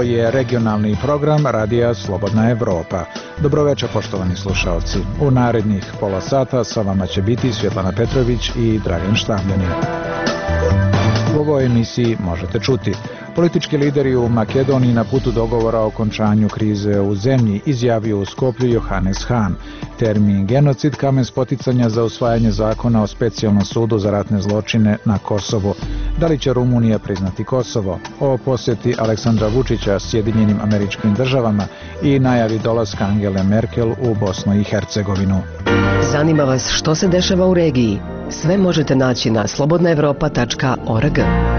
je regionalni program Radija Slobodna Evropa. Dobroveče, poštovani slušalci. U narednih pola sata sa vama će biti Svjetlana Petrović i Dragan Štamljanin. U ovoj emisiji možete čuti: politički lideri u Makedoniji na putu dogovora o okončanju krize u zemlji, izjavio u Skoplju Johannes Hahn. Termin genocid kamen spoticanja za usvajanje zakona o specijalnom sudu za ratne zločine na Kosovu. Da li će Rumunija priznati Kosovo? O posjeti Aleksandra Vučića Sjedinjenim Američkim Državama i najavi dolaska Angele Merkel u Bosnu i Hercegovinu. Zanima vas što se dešava u regiji? Sve možete naći na slobodnaevropa.org.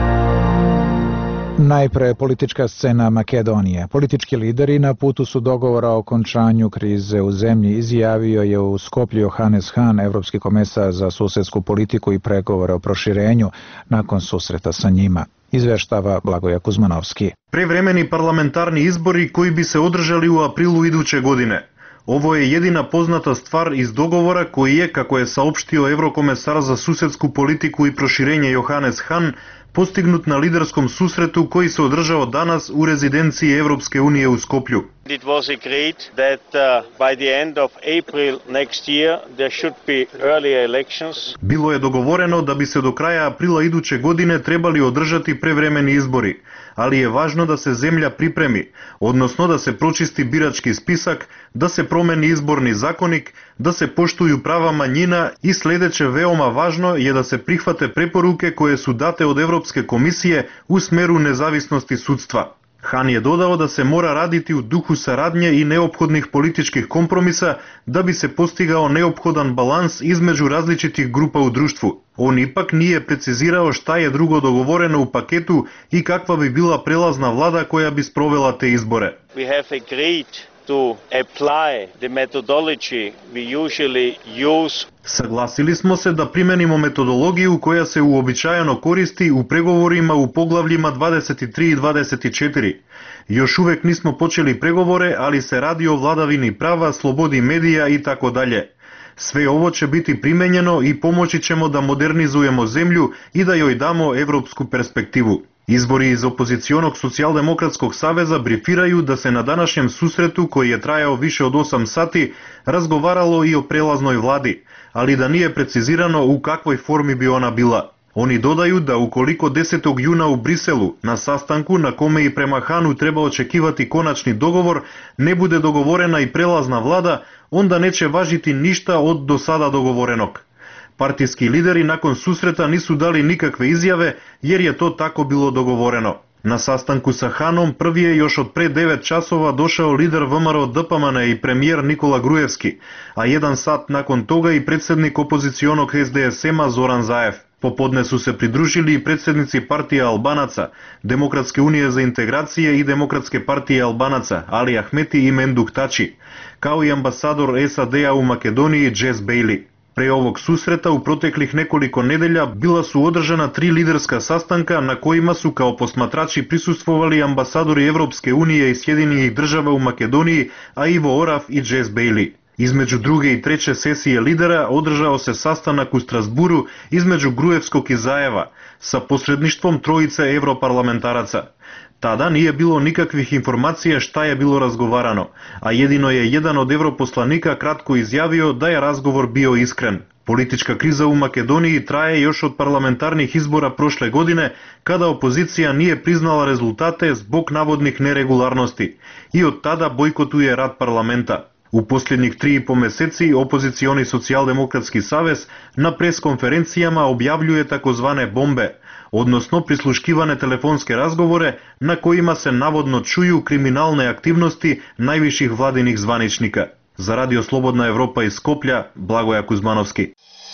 Najpre politička scena Makedonije. Politički lideri na putu su dogovora o okončanju krize u zemlji, izjavio je u Skoplju Johannes Hahn, evropski komesar za susedsku politiku i pregovore o proširenju, nakon susreta sa njima. Izveštava Blagoje Kuzmanovski. Prevremeni parlamentarni izbori koji bi se održali u aprilu iduće godine. Ovo je jedina poznata stvar iz dogovora koji je, kako je saopštio Evrokomesar za susedsku politiku i proširenje Johannes Hahn, postignut na liderskom susretu koji se održao danas u rezidenciji Evropske unije u Skoplju. It was agreed that by the end of April next year there should be early elections. Bilo je dogovoreno da bi se do kraja aprila iduće godine trebali održati prevremeni izbori, ali je važno da se zemlja pripremi, odnosno da se pročisti birački spisak, da se promeni izborni zakonik, da se poštuju prava manjina i sljedeće veoma važno je da se prihvate preporuke koje su date od Evropske komisije u smeru nezavisnosti sudstva. Hahn je dodao da se mora raditi u duhu saradnje i neophodnih političkih kompromisa da bi se postigao neophodan balans između različitih grupa u društvu. On ipak nije precizirao šta je drugo dogovoreno u paketu i kakva bi bila prelazna vlada koja bi sprovela te izbore. We have agreed to apply the methodology we usually use. Saglasili smo se da primenimo metodologiju koja se uobičajeno koristi u pregovorima u poglavljima 23 i 24. Još uvek nismo počeli pregovore, ali se radi o vladavini prava, slobodi medija i tako dalje. Sve ovo će biti primenjeno i pomoći ćemo da modernizujemo zemlju i da joj damo evropsku perspektivu. Izbori iz opozicionog socijaldemokratskog saveza brifiraju da se na današnjem susretu, koji je trajao više od 8 sati, razgovaralo i o prelaznoj vladi, ali da nije precizirano u kakvoj formi bi ona bila. Oni dodaju da ukoliko 10. juna u Briselu, na sastanku na kome i prema Hahnu treba očekivati konačni dogovor, ne bude dogovorena i prelazna vlada, onda neće važiti ništa od do sada dogovorenog. Partijski lideri nakon susreta nisu dali nikakve izjave jer je to tako bilo dogovoreno. Na sastanku sa Hahnom prvi je još od pre 9 časova došao lider VMRO DPMN i premijer Nikola Grujevski, a 1 sat nakon toga i predsjednik opozicionog SDSM-a Zoran Zaev. Popodne su se pridružili i predsjednici partije Albanaca, Demokratske unije za integracije i Demokratske partije Albanaca, Ali Ahmeti i Menduk Tači, kao i ambasador SAD-a u Makedoniji Jess Bailey. Pre ovog susreta u proteklih nekoliko nedelja bila su održana 3 liderska sastanka na kojima su kao posmatrači prisustvovali ambasadori Evropske unije i Sjedinjenih Država u Makedoniji, a Ivo Oraf i Jess Bailey. Između druge i treće sesije lidera održao se sastanak u Strasburu između Grujevskog i Zajeva sa posredništvom trojice europarlamentaraca. Tada nije bilo nikakvih informacija šta je bilo razgovarano, a jedino je jedan od europoslanika kratko izjavio da je razgovor bio iskren. Politička kriza u Makedoniji traje još od parlamentarnih izbora prošle godine, kada opozicija nije priznala rezultate zbog navodnih neregularnosti i od tada bojkotuje rad parlamenta. U posljednjih 3,5 meseci opozicioni socijaldemokratski savez na preskonferencijama objavljuje takozvane bombe, odnosno prisluškivane telefonske razgovore na kojima se navodno čuju kriminalne aktivnosti najviših vladinih zvaničnika. Za Radio Slobodna Evropa iz Skoplja, Blagoje Kuzmanovski.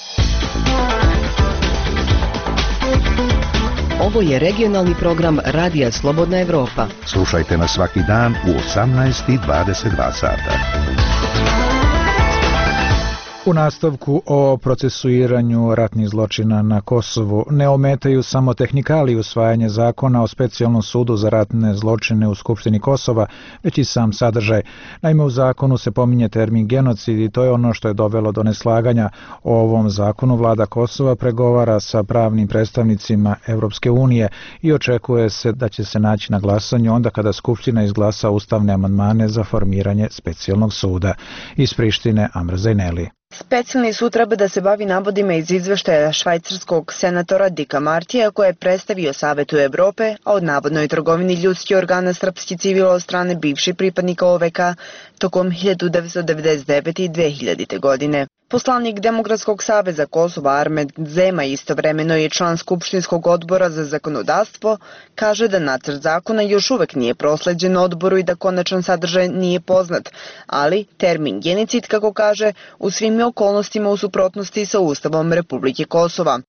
Ovo je regionalni program Radija Slobodna Evropa. Slušajte nas svaki dan u 18:22 sata. U nastavku o procesuiranju ratnih zločina na Kosovu ne ometaju samo tehnikali usvajanje zakona o specijalnom sudu za ratne zločine u Skupštini Kosova, već i sam sadržaj. Naime, u zakonu se pominje termin genocid i to je ono što je dovelo do neslaganja. O ovom zakonu vlada Kosova pregovara sa pravnim predstavnicima Evropske unije i očekuje se da će se naći na glasanju onda kada Skupština izglasa ustavne amandmane za formiranje specijalnog suda. Iz Prištine, Amra Zajneli. Specijalni sud treba da se bavi navodima iz izveštaja švajcarskog senatora Dika Martija koje je predstavio Savetu Evrope, a od navodnoj trgovini ljudskih organa srpskih civila od strane bivših pripadnika OVK tokom 1999. i 2000. godine. Poslanik Demokratskog saveza Kosova Armed Zema, istovremeno je član Skupštinskog odbora za zakonodavstvo, kaže da nacrt zakona još uvek nije prosleđen odboru i da konačan sadržaj nije poznat, ali termin genocid, kako kaže, u svim okolnostima u suprotnosti sa Ustavom Republike Kosova.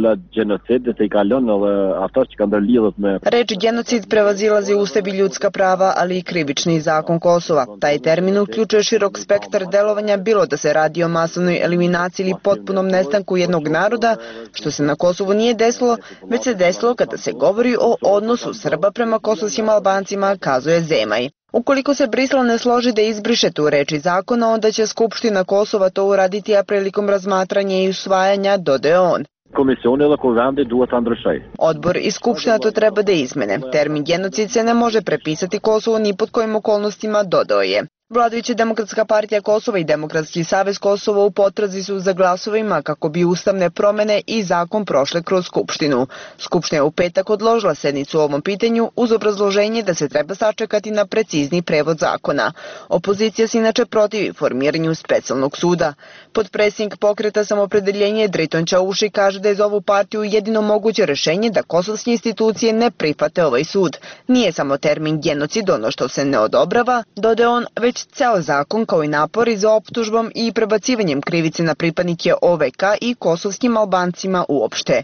Reč genocid prevazilazi Ustav i ljudska prava, ali i krivični zakon Kosova. Taj termin uključuje širok spektar delovanja, bilo da se radi o masovnoj eliminaciji ili potpunom nestanku jednog naroda, što se na Kosovu nije desilo, već se desilo kada se govori o odnosu Srba prema kosovskim Albancima, kazuje Zemaj. Ukoliko se Brisel ne složi da izbriše tu reč iz zakona, onda će Skupština Kosova to uraditi, a prilikom razmatranja i usvajanja, dodaje on. Odbor i Skupština to treba da izmene. Termin genocid se ne može prepisati Kosovu ni pod kojim okolnostima, dodao je. Vladajuća Demokratska partija Kosova i Demokratski savez Kosova u potrazi su za glasovima kako bi ustavne promene i zakon prošle kroz Skupštinu. Skupština je u petak odložila sednicu o ovom pitanju uz obrazloženje da se treba sačekati na precizni prevod zakona. Opozicija se inače protivi formiranju specijalnog suda. Potpredsjednik Pokreta Samopredeljenje Driton Čauši kaže da je za ovu partiju jedino moguće rešenje da kosovske institucije ne prihvate ovaj sud. Nije samo termin genocid ono što se ne odobrava, dodaje on, već ceo zakon kao i napori za optužbom i prebacivanjem krivice na pripadnike OVK i kosovskim Albancima uopšte.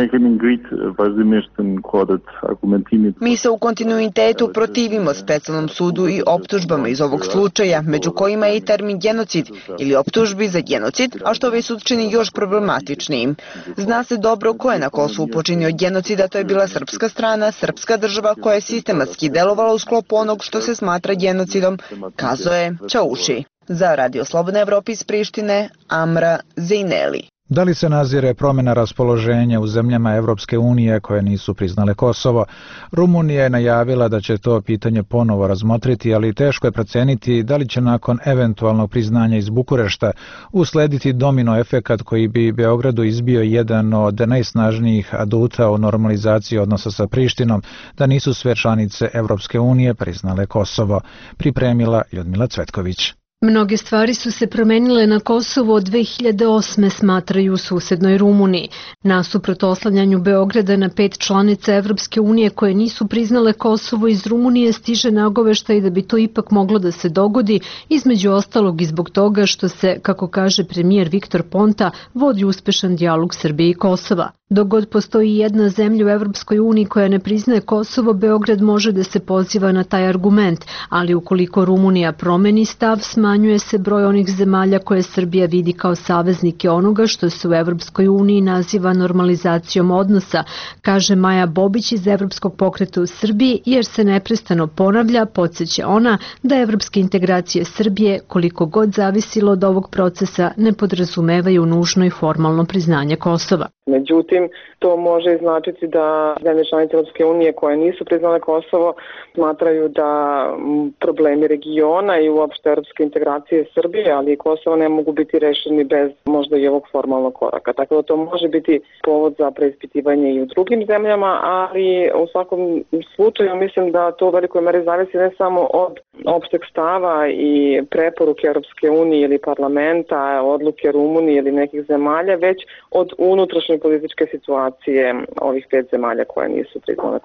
Mi se u kontinuitetu protivimo specijalnom sudu i optužbama iz ovog slučaja, među kojima je i termin genocid ili optužbi za genocid, a što ovaj sud čini još problematičnijim. Zna se dobro ko je na Kosovu počinio genocida, to je bila srpska strana, srpska država koja je sistematski delovala u sklopu onog što se smatra genocidom, kazuje Čauši. Za Radio Slobodna Evropa iz Prištine, Amra Zajneli. Da li se nazire promjena raspoloženja u zemljama Evropske unije koje nisu priznale Kosovo? Rumunija je najavila da će to pitanje ponovo razmotriti, ali teško je proceniti da li će nakon eventualnog priznanja iz Bukurešta uslediti domino efekat koji bi Beogradu izbio jedan od najsnažnijih aduta u normalizaciji odnosa sa Prištinom, da nisu sve članice Evropske unije priznale Kosovo. Pripremila Ljudmila Cvetković. Mnoge stvari su se promenile na Kosovu od 2008. smatraju u susednoj Rumuniji. Nasuprot oslanjanju Beograda na 5 članica Evropske unije koje nisu priznale Kosovo, iz Rumunije stiže nagoveštaj da bi to ipak moglo da se dogodi, između ostalog i zbog toga što se, kako kaže premijer Viktor Ponta, vodi uspešan dijalog Srbije i Kosova. Dok god postoji jedna zemlja u Evropskoj uniji koja ne priznaje Kosovo, Beograd može da se poziva na taj argument, ali ukoliko Rumunija promeni stav, smanjuje se broj onih zemalja koje Srbija vidi kao saveznike onoga što se u Evropskoj uniji naziva normalizacijom odnosa, kaže Maja Bobić iz Evropskog pokreta u Srbiji, jer se neprestano ponavlja, podsjeća ona, da evropske integracije Srbije, koliko god zavisilo od ovog procesa, ne podrazumevaju nužno i formalno priznanje Kosova. Međutim, to može značiti da zemlje članice Europske unije koje nisu priznale Kosovo smatraju da problemi regiona i uopšte europske integracije Srbije, ali i Kosova ne mogu biti rešeni bez možda i ovog formalnog koraka. Tako da to može biti povod za preispitivanje i u drugim zemljama, ali u svakom slučaju mislim da to u velikoj meri zavisi ne samo od opšteg stava i preporuke Europske unije ili parlamenta, odluke Rumunije ili nekih zemalja, već od unutrašnje političke situacije ovih 5 zemalja koje nisu priznale Kosovo.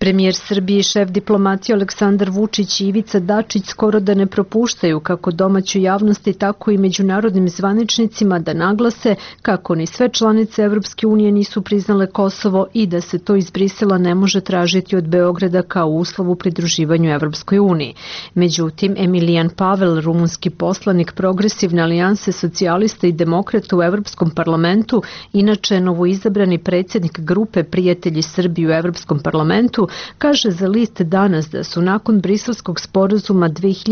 Premijer Srbije i šef diplomatije Aleksandar Vučić i Ivica Dačić skoro da ne propuštaju kako domaću javnosti, tako i međunarodnim zvaničnicima da naglase kako ni sve članice Evropske unije nisu priznale Kosovo i da se to iz Brisela ne može tražiti od Beograda kao uslov u pridruživanju Evropskoj uniji. Međutim, Emilijan Pavel, rumunski poslanik Progresivne alijanse socijalista i demokrata u Evropskom parlamentu, inače novoizabrani predsjednik grupe Prijatelji Srbije u Evropskom parlamentu, kaže za list Danas da su nakon Briselskog sporazuma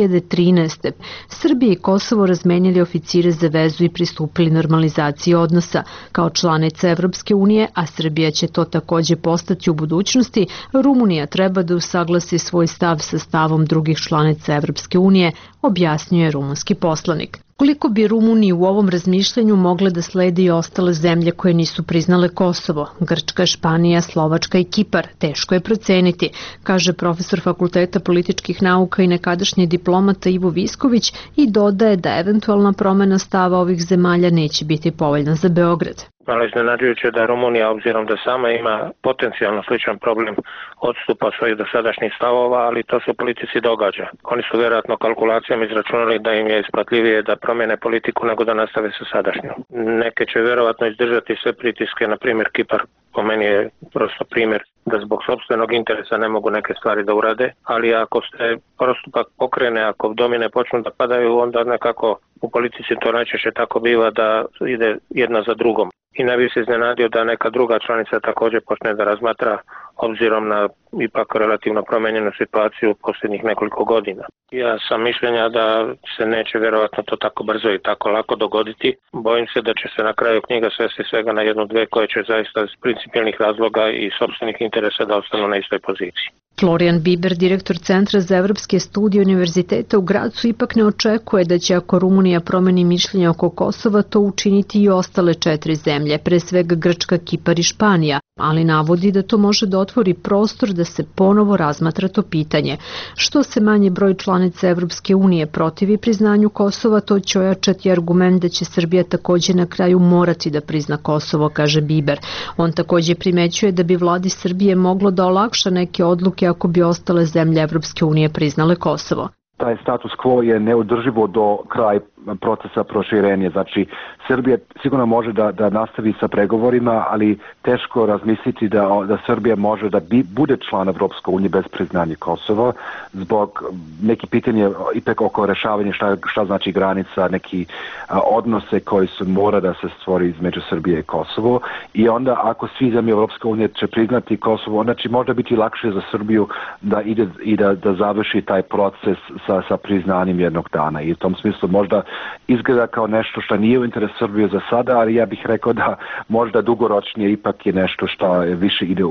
2013. Srbije i Kosovo razmenjali oficire za vezu i pristupili normalizaciji odnosa. Kao članica Evropske unije, a Srbija će to takođe postati u budućnosti, Rumunija treba da usaglasi svoj stav sa stavom drugih članica Evropske unije, objasnjuje rumunski poslanik. Koliko bi Rumuniji u ovom razmišljanju mogle da slede i ostale zemlje koje nisu priznale Kosovo, Grčka, Španija, Slovačka i Kipar, teško je proceniti, kaže profesor Fakulteta političkih nauka i nekadašnji diplomata Ivo Visković i dodaje da eventualna promena stava ovih zemalja neće biti povoljna za Beograd. Malo iznenađujuće da Rumunija, obzirom da sama ima potencijalno sličan problem odstupa svojih dosadašnjih stavova, ali to se u politici događa. Oni su vjerojatno kalkulacijama izračunali da im je isplatljivije da promene politiku nego da nastave sa sadašnjom. Neke će vjerojatno izdržati sve pritiske, na primjer Kipar, po meni je prosto primjer da zbog sopstvenog interesa ne mogu neke stvari da urade, ali ako se postupak pokrene, ako domine počnu da padaju, onda nekako u politici to najčešće tako biva da ide jedna za drugom. I ne bi se iznenadio da neka druga članica također počne da razmatra obzirom na ipak relativno promenjenu situaciju u posljednjih nekoliko godina. Ja sam mišljenja da se neće vjerovatno to tako brzo i tako lako dogoditi. Bojim se da će se na kraju knjiga svesti svega na jednu, dve koje će zaista iz principijelnih razloga i sopstvenih interesa da ostanu na istoj poziciji. Florian Biber, direktor Centra za evropske studije Univerziteta u Gracu, ipak ne očekuje da će ako Rumunija promeni mišljenje oko Kosova to učiniti i ostale 4 zemlje, pre svega Grčka, Kipar i Španija, ali navodi da to može da otvori prostor da se ponovo razmatra to pitanje. Što se manji broj članica Evropske unije protivi priznanju Kosova, to će ojačati argument da će Srbija takođe na kraju morati da prizna Kosovo, kaže Biber. On takođe primećuje da bi vladi Srbije moglo da olakša neke odluke ako bi ostale zemlje Evropske unije priznale Kosovo. Taj status quo je neodrživo do kraja procesa proširenja. Znači, Srbija sigurno može da nastavi sa pregovorima, ali teško razmisliti da Srbija može da bude član Evropske unije bez priznanja Kosova, zbog neki pitanje ipak oko rešavanja šta znači granica, neki odnose koji su mora da se stvori između Srbije i Kosovo. I onda ako svi zemlje Evropske unije će priznati Kosovo, onda će možda biti lakše za Srbiju da ide i da završi taj proces sa priznanjem jednog dana. I u tom smislu možda izgleda kao nešto što nije u interes Srbije za sada, ali ja bih rekao da možda dugoročnije ipak je nešto što više ide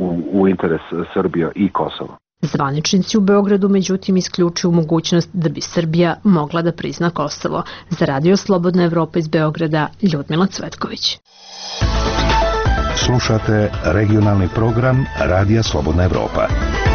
u interes Srbije i Kosova. Zvaničnici u Beogradu međutim isključuju mogućnost da bi Srbija mogla da prizna Kosovo. Za Radio Slobodna Evropa iz Beograda, Ljudmila Cvetković. Slušate regionalni program Radija Slobodna Evropa.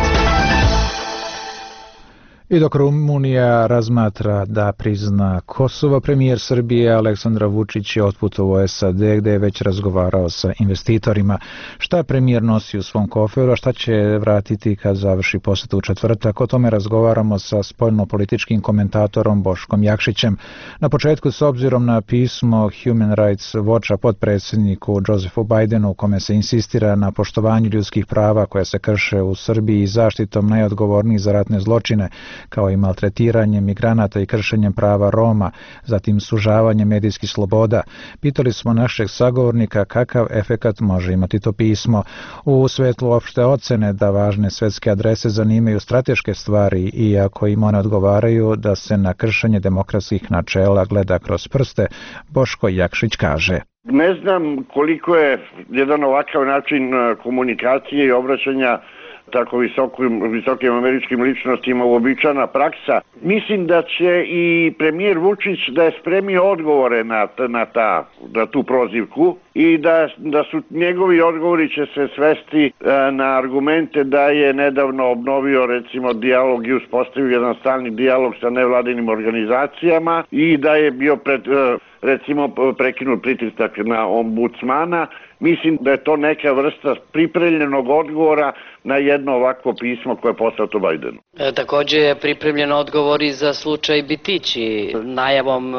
I dok Rumunija razmatra da prizna Kosovo, premijer Srbije Aleksandar Vučić je otputovao u SAD gde je već razgovarao sa investitorima. Šta premijer nosi u svom koferu, a šta će vratiti kad završi posetu u četvrtak? O tome razgovaramo sa spoljno-političkim komentatorom Boškom Jakšićem. Na početku, s obzirom na pismo Human Rights Watcha podpredsjedniku Josephu Bidenu, u kome se insistira na poštovanju ljudskih prava koja se krše u Srbiji i zaštitom najodgovornijih za ratne zločine, kao i maltretiranje migranata i kršenjem prava Roma, zatim sužavanje medijskih sloboda. Pitali smo našeg sagovornika kakav efekat može imati to pismo. U svetlu opšte ocene da važne svetske adrese zanimaju strateške stvari i ako im one odgovaraju da se na kršenje demokratskih načela gleda kroz prste, Boško Jakšić kaže. Ne znam koliko je jedan ovakav način komunikacije i obraćanja tako visokim američkim ličnostima uobičajena praksa. Mislim da će i premijer Vučić da je spremio odgovore na tu prozivku i da su njegovi odgovori će se svesti na argumente da je nedavno obnovio recimo dijalog i uspostavio jedan stalni dijalog sa nevladinim organizacijama i da je bio recimo prekinut pritisak na ombudsmana. Mislim da je to neka vrsta pripremljenog odgovora na jedno ovakvo pismo koje je poslato Bajdenu. Takođe je pripremljen odgovor i za slučaj Bitići, najavom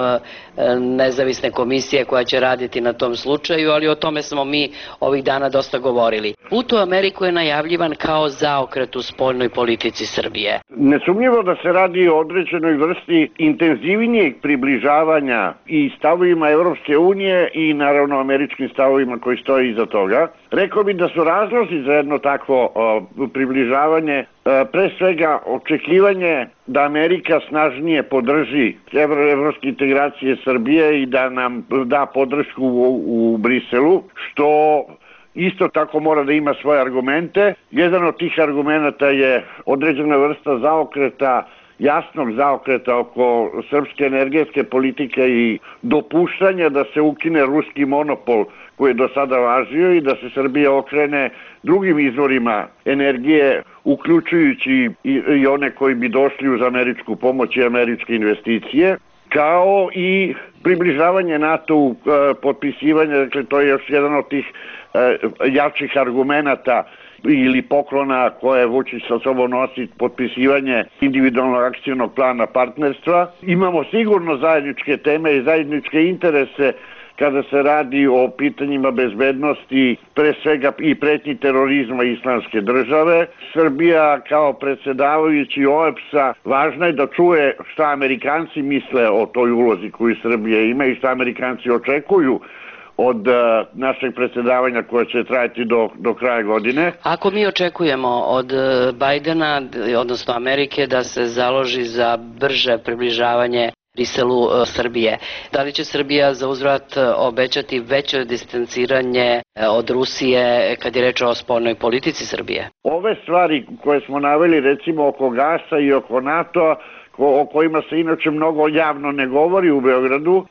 nezavisne komisije koja će raditi na tom slučaju, ali o tome smo mi ovih dana dosta govorili. Put u Ameriku je najavljivan kao zaokret u spoljnoj politici Srbije. Nesumnjivo da se radi o određenoj vrsti intenzivnijeg približavanja i stavovima Evropske unije i naravno američkim stavovima koji stoji iza toga. Rekao bih da su razlozi za jedno takvo približavanje pre svega očekivanje da Amerika snažnije podrži evropske integracije Srbije i da nam da podršku u Briselu, što isto tako mora da ima svoje argumente. Jedan od tih argumenta je određena vrsta zaokreta, jasnog zaokreta oko srpske energetske politike i dopuštanja da se ukine ruski monopol koji je do sada važio i da se Srbija okrene drugim izvorima energije, uključujući i one koji bi došli uz američku pomoć i američke investicije, kao i približavanje NATO-u, potpisivanje, dakle to je još jedan od tih jačih argumenata ili poklona koje Vučić sa sobom nosi, potpisivanje individualnog akcijnog plana partnerstva. Imamo sigurno zajedničke teme i zajedničke interese kada se radi o pitanjima bezbednosti, pre svega i pretnji terorizma Islamske države. Srbija kao predsedavajući OEBS-a važno je da čuje šta Amerikanci misle o toj ulozi koju Srbija ima i šta Amerikanci očekuju od našeg predsedavanja koje će trajati do kraja godine. Ako mi očekujemo od Bajdena, odnosno Amerike, da se založi za brže približavanje Briselu Srbije, da li će Srbija za uzvrat obećati veće distanciranje od Rusije kad je reč o spoljnoj politici Srbije? Ove stvari koje smo naveli, recimo oko gasa i oko NATO-a, o kojima se inače mnogo javno ne govori u Beogradu,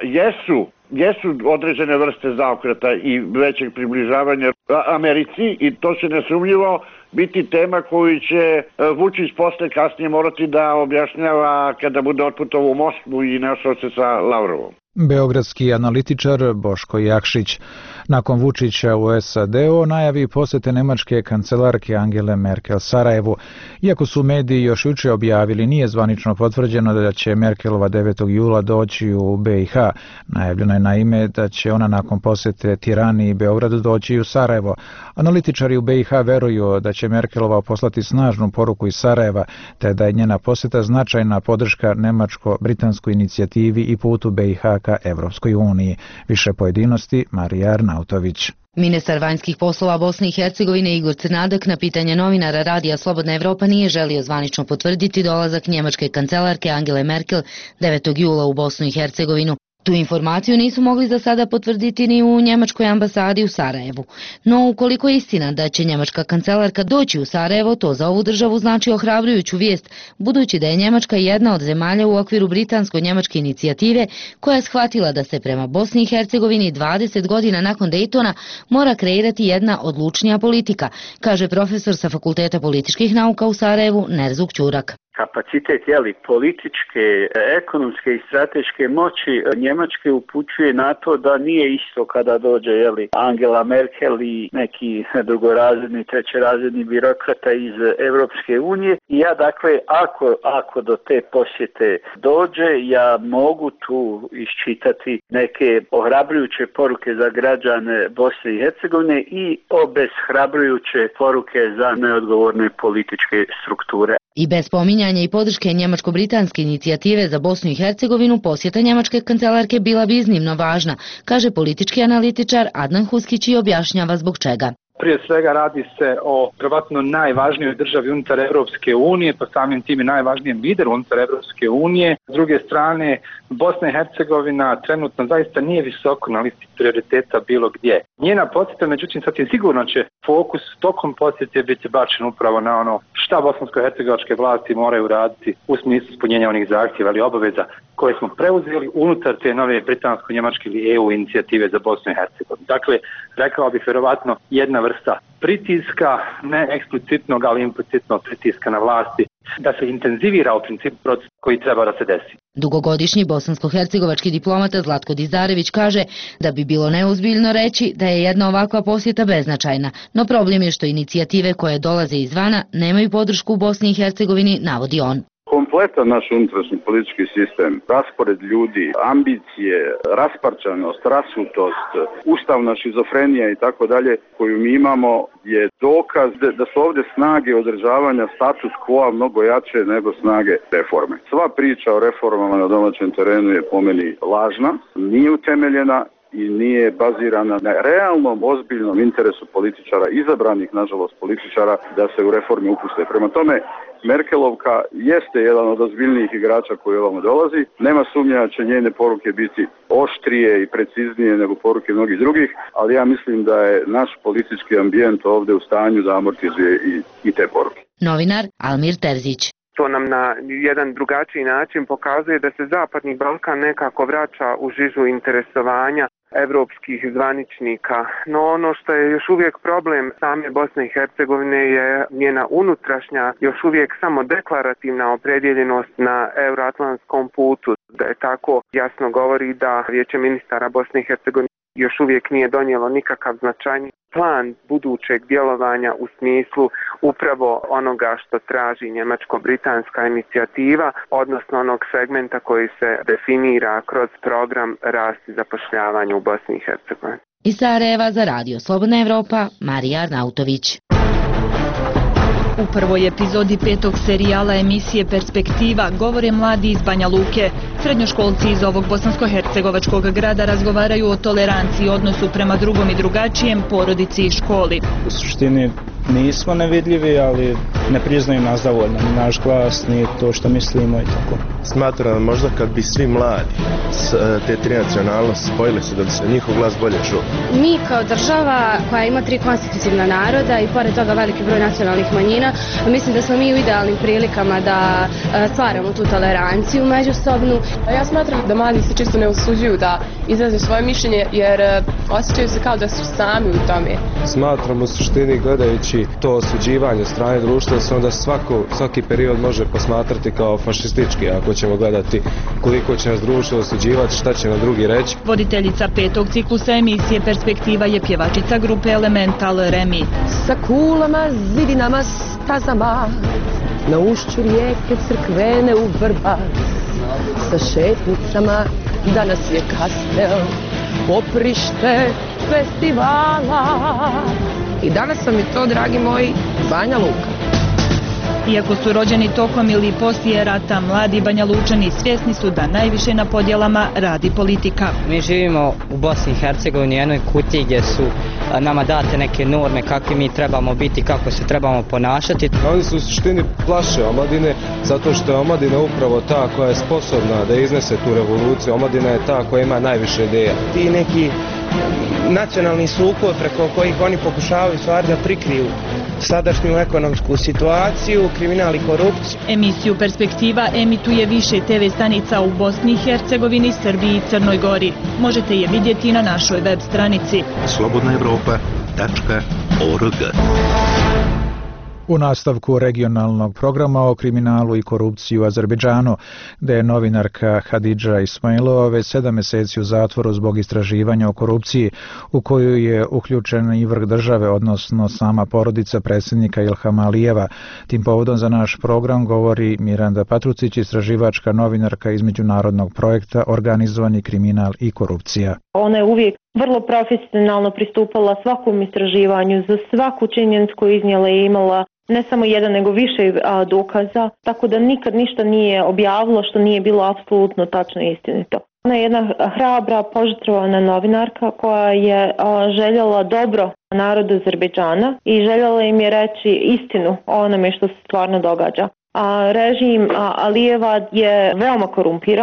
jesu određene vrste zaokreta i većeg približavanja Americi i to će nesumnjivo biti tema koju će Vučić posle kasnije morati da objašnjava kada bude otputovao u Moskvu i našao se sa Lavrovom. Beogradski analitičar Boško Jakšić. Nakon Vučića u SAD-u najavi posete nemačke kancelarke Angele Merkel Sarajevu. Iako su mediji još juče objavili, nije zvanično potvrđeno da će Merkelova 9. jula doći u BiH. Najavljeno je naime da će ona nakon posete Tirani i Beogradu doći u Sarajevo. Analitičari u BiH veruju da će Merkelova poslati snažnu poruku iz Sarajeva, te da je njena poseta značajna podrška nemačko-britanskoj inicijativi i putu BiH ka Evropskoj uniji. Više pojedinosti Marija Arnautović. Ministar vanjskih poslova Bosne i Hercegovine Igor Crnadak na pitanje novinara Radija Slobodna Evropa nije želio zvanično potvrditi dolazak njemačke kancelarke Angele Merkel 9. jula u Bosnu i Hercegovinu. Tu informaciju nisu mogli za sada potvrditi ni u njemačkoj ambasadi u Sarajevu. No, ukoliko je istina da će njemačka kancelarka doći u Sarajevo, to za ovu državu znači ohrabrujuću vijest, budući da je Njemačka jedna od zemalja u okviru britansko-njemačke inicijative koja je shvatila da se prema Bosni i Hercegovini 20 godina nakon Dejtona mora kreirati jedna odlučnija politika, kaže profesor sa Fakulteta političkih nauka u Sarajevu Nerzuk Ćurak. Kapacitet političke, ekonomske i strateške moći Njemačke upućuje na to da nije isto kada dođe Angela Merkel i neki drugorazredni, trećerazredni birokrata iz Evropske unije. I ja dakle, ako do te posjete dođe, ja mogu tu iščitati neke ohrabrujuće poruke za građane Bosne i Hercegovine i obeshrabrujuće poruke za neodgovorne političke strukture. I bez spominjanja i podrške njemačko-britanske inicijative za Bosnu i Hercegovinu, posjeta njemačke kancelarke bila bi iznimno važna, kaže politički analitičar Adnan Huskić i objašnjava zbog čega. Prije svega radi se o vjerovatno najvažnijoj državi unutar Evropske unije, pa samim tim i najvažnijem lideru unutar Evropske unije. S druge strane, Bosna i Hercegovina trenutno zaista nije visoko na listi prioriteta bilo gdje. Njena posjeta, međutim, sasvim sigurno će fokus tokom posjete biti bačen upravo na ono šta bosansko-hercegovačke vlasti moraju raditi u smislu ispunjenja onih zahtjeva ili obaveza koje smo preuzeli unutar te nove britansko-njemačke ili EU inicijative za Bosnu i Hercegovinu. Dakle, rekao bih vjerovatno jedna vrsta pritiska, ne eksplicitnog, ali implicitnog pritiska na vlasti, da se intenzivira u principu proces koji treba da se desi. Dugogodišnji bosansko-hercegovački diplomata Zlatko Dizarević kaže da bi bilo neozbiljno reći da je jedna ovakva posjeta beznačajna, no problem je što inicijative koje dolaze izvana nemaju podršku u Bosni i Hercegovini, navodi on. Kompletan naš unutrašnji politički sistem, raspored ljudi, ambicije, rasparčanost, rasutost, ustavna šizofrenija i tako dalje koju mi imamo je dokaz da su ovdje snage održavanja status quo mnogo jače nego snage reforme. Sva priča o reformama na domaćem terenu je po meni lažna, nije utemeljena i nije bazirana na realnom, ozbiljnom interesu političara, izabranih, nažalost, političara, da se u reforme upuste. Prema tome, Merkelovka jeste jedan od ozbiljnijih igrača koji ovamo dolazi. Nema sumnja da će njene poruke biti oštrije i preciznije nego poruke mnogih drugih, ali ja mislim da je naš politički ambijent ovdje u stanju da amortizuje i te poruke. Novinar Almir Terzić. To nam na jedan drugačiji način pokazuje da se Zapadni Balkan nekako vraća u žižu interesovanja evropskih zvaničnika. No ono što je još uvijek problem same Bosne i Hercegovine je njena unutrašnja, još uvijek samo deklarativna opredjeljenost na euroatlantskom putu. Da je tako jasno govori da Vijeće ministara Bosne i Hercegovine još uvijek nije donijelo nikakav značajni plan budućeg djelovanja u smislu upravo onoga što traži njemačko-britanska inicijativa, odnosno onog segmenta koji se definira kroz program rast i zapošljavanja u Bosni i Hercegovini. Iz Sarajeva za Radio Slobodna Evropa, Marija Arnautović. U prvoj epizodi 5. serijala emisije Perspektiva govore mladi iz Banja Luke. Srednjoškolci iz ovog bosansko-hercegovačkog grada razgovaraju o toleranciji, odnosu prema drugom i drugačijem, porodici i školi. U suštini nismo nevidljivi, ali ne priznaju nas dovoljno, ni naš glas, ni to što mislimo i tako. Smatram možda kad bi svi mladi s te tri nacionalnosti spojili se da bi se njihov glas bolje čuo. Mi kao država koja ima 3 konstitutivna naroda i pored toga veliki broj nacionalnih manjina, mislim da smo mi u idealnim prilikama da stvaramo tu toleranciju međusobnu. Ja smatram da mladi se čisto ne usuđuju da izraze svoje mišljenje jer osjećaju se kao da su sami u tome. Smatram u suštini gledajući to osuđivanje strane društva da se onda svaki period može posmatrati kao fašistički ako ćemo gledati koliko će nas društvo osuđivati, šta će nam drugi reći. Voditeljica 5. ciklusa emisije Perspektiva je pjevačica grupe Elemental Remi. Sa kulama, zidinama, stazama, na ušću rijeke crkvene u Vrbas, sa šetnicama, danas je kastel, poprište festivala. I danas sam i to, dragi moji, Banja Luka. Iako su rođeni tokom ili poslije rata, mladi Banja Lučani svjesni su da najviše na podjelama radi politika. Mi živimo u Bosni i Hercegovini, jednoj kutiji gdje su nama date neke norme kakvi mi trebamo biti, kako se trebamo ponašati. Oni su u suštini plaše omladine zato što je omladina upravo ta koja je sposobna da iznese tu revoluciju. Omladina je ta koja ima najviše ideja. Ti neki nacionalni sukob preko kojih oni pokušavaju stvari da prikriju sadašnju ekonomsku situaciju, kriminal i korupciju. Emisiju Perspektiva emituje više TV stanica u Bosni i Hercegovini, Srbiji i Crnoj Gori. Možete je vidjeti na našoj web stranici slobodnaevropa.org. U nastavku regionalnog programa o kriminalu i korupciji u Azerbejdžanu, gde je novinarka Hadidža Ismailova već 7 mjeseci u zatvoru zbog istraživanja o korupciji u koju je uključen i vrh države, odnosno sama porodica predsjednika Ilhama Alijeva. Tim povodom za naš program govori Miranda Patrucić, istraživačka novinarka iz međunarodnog projekta Organizovani kriminal i korupcija. Ona je uvijek vrlo profesionalno pristupala svakom istraživanju, za svaku činjenicu koju iznijela je imala ne samo jedan nego više dokaza, tako da nikad ništa nije objavila što nije bilo apsolutno tačno i istinito. Ona je jedna hrabra, požrtvovana novinarka koja je željela dobro narodu Azerbejdžana i željela im je reći istinu o onome što se stvarno događa. Režim Alijeva je veoma korumpiran.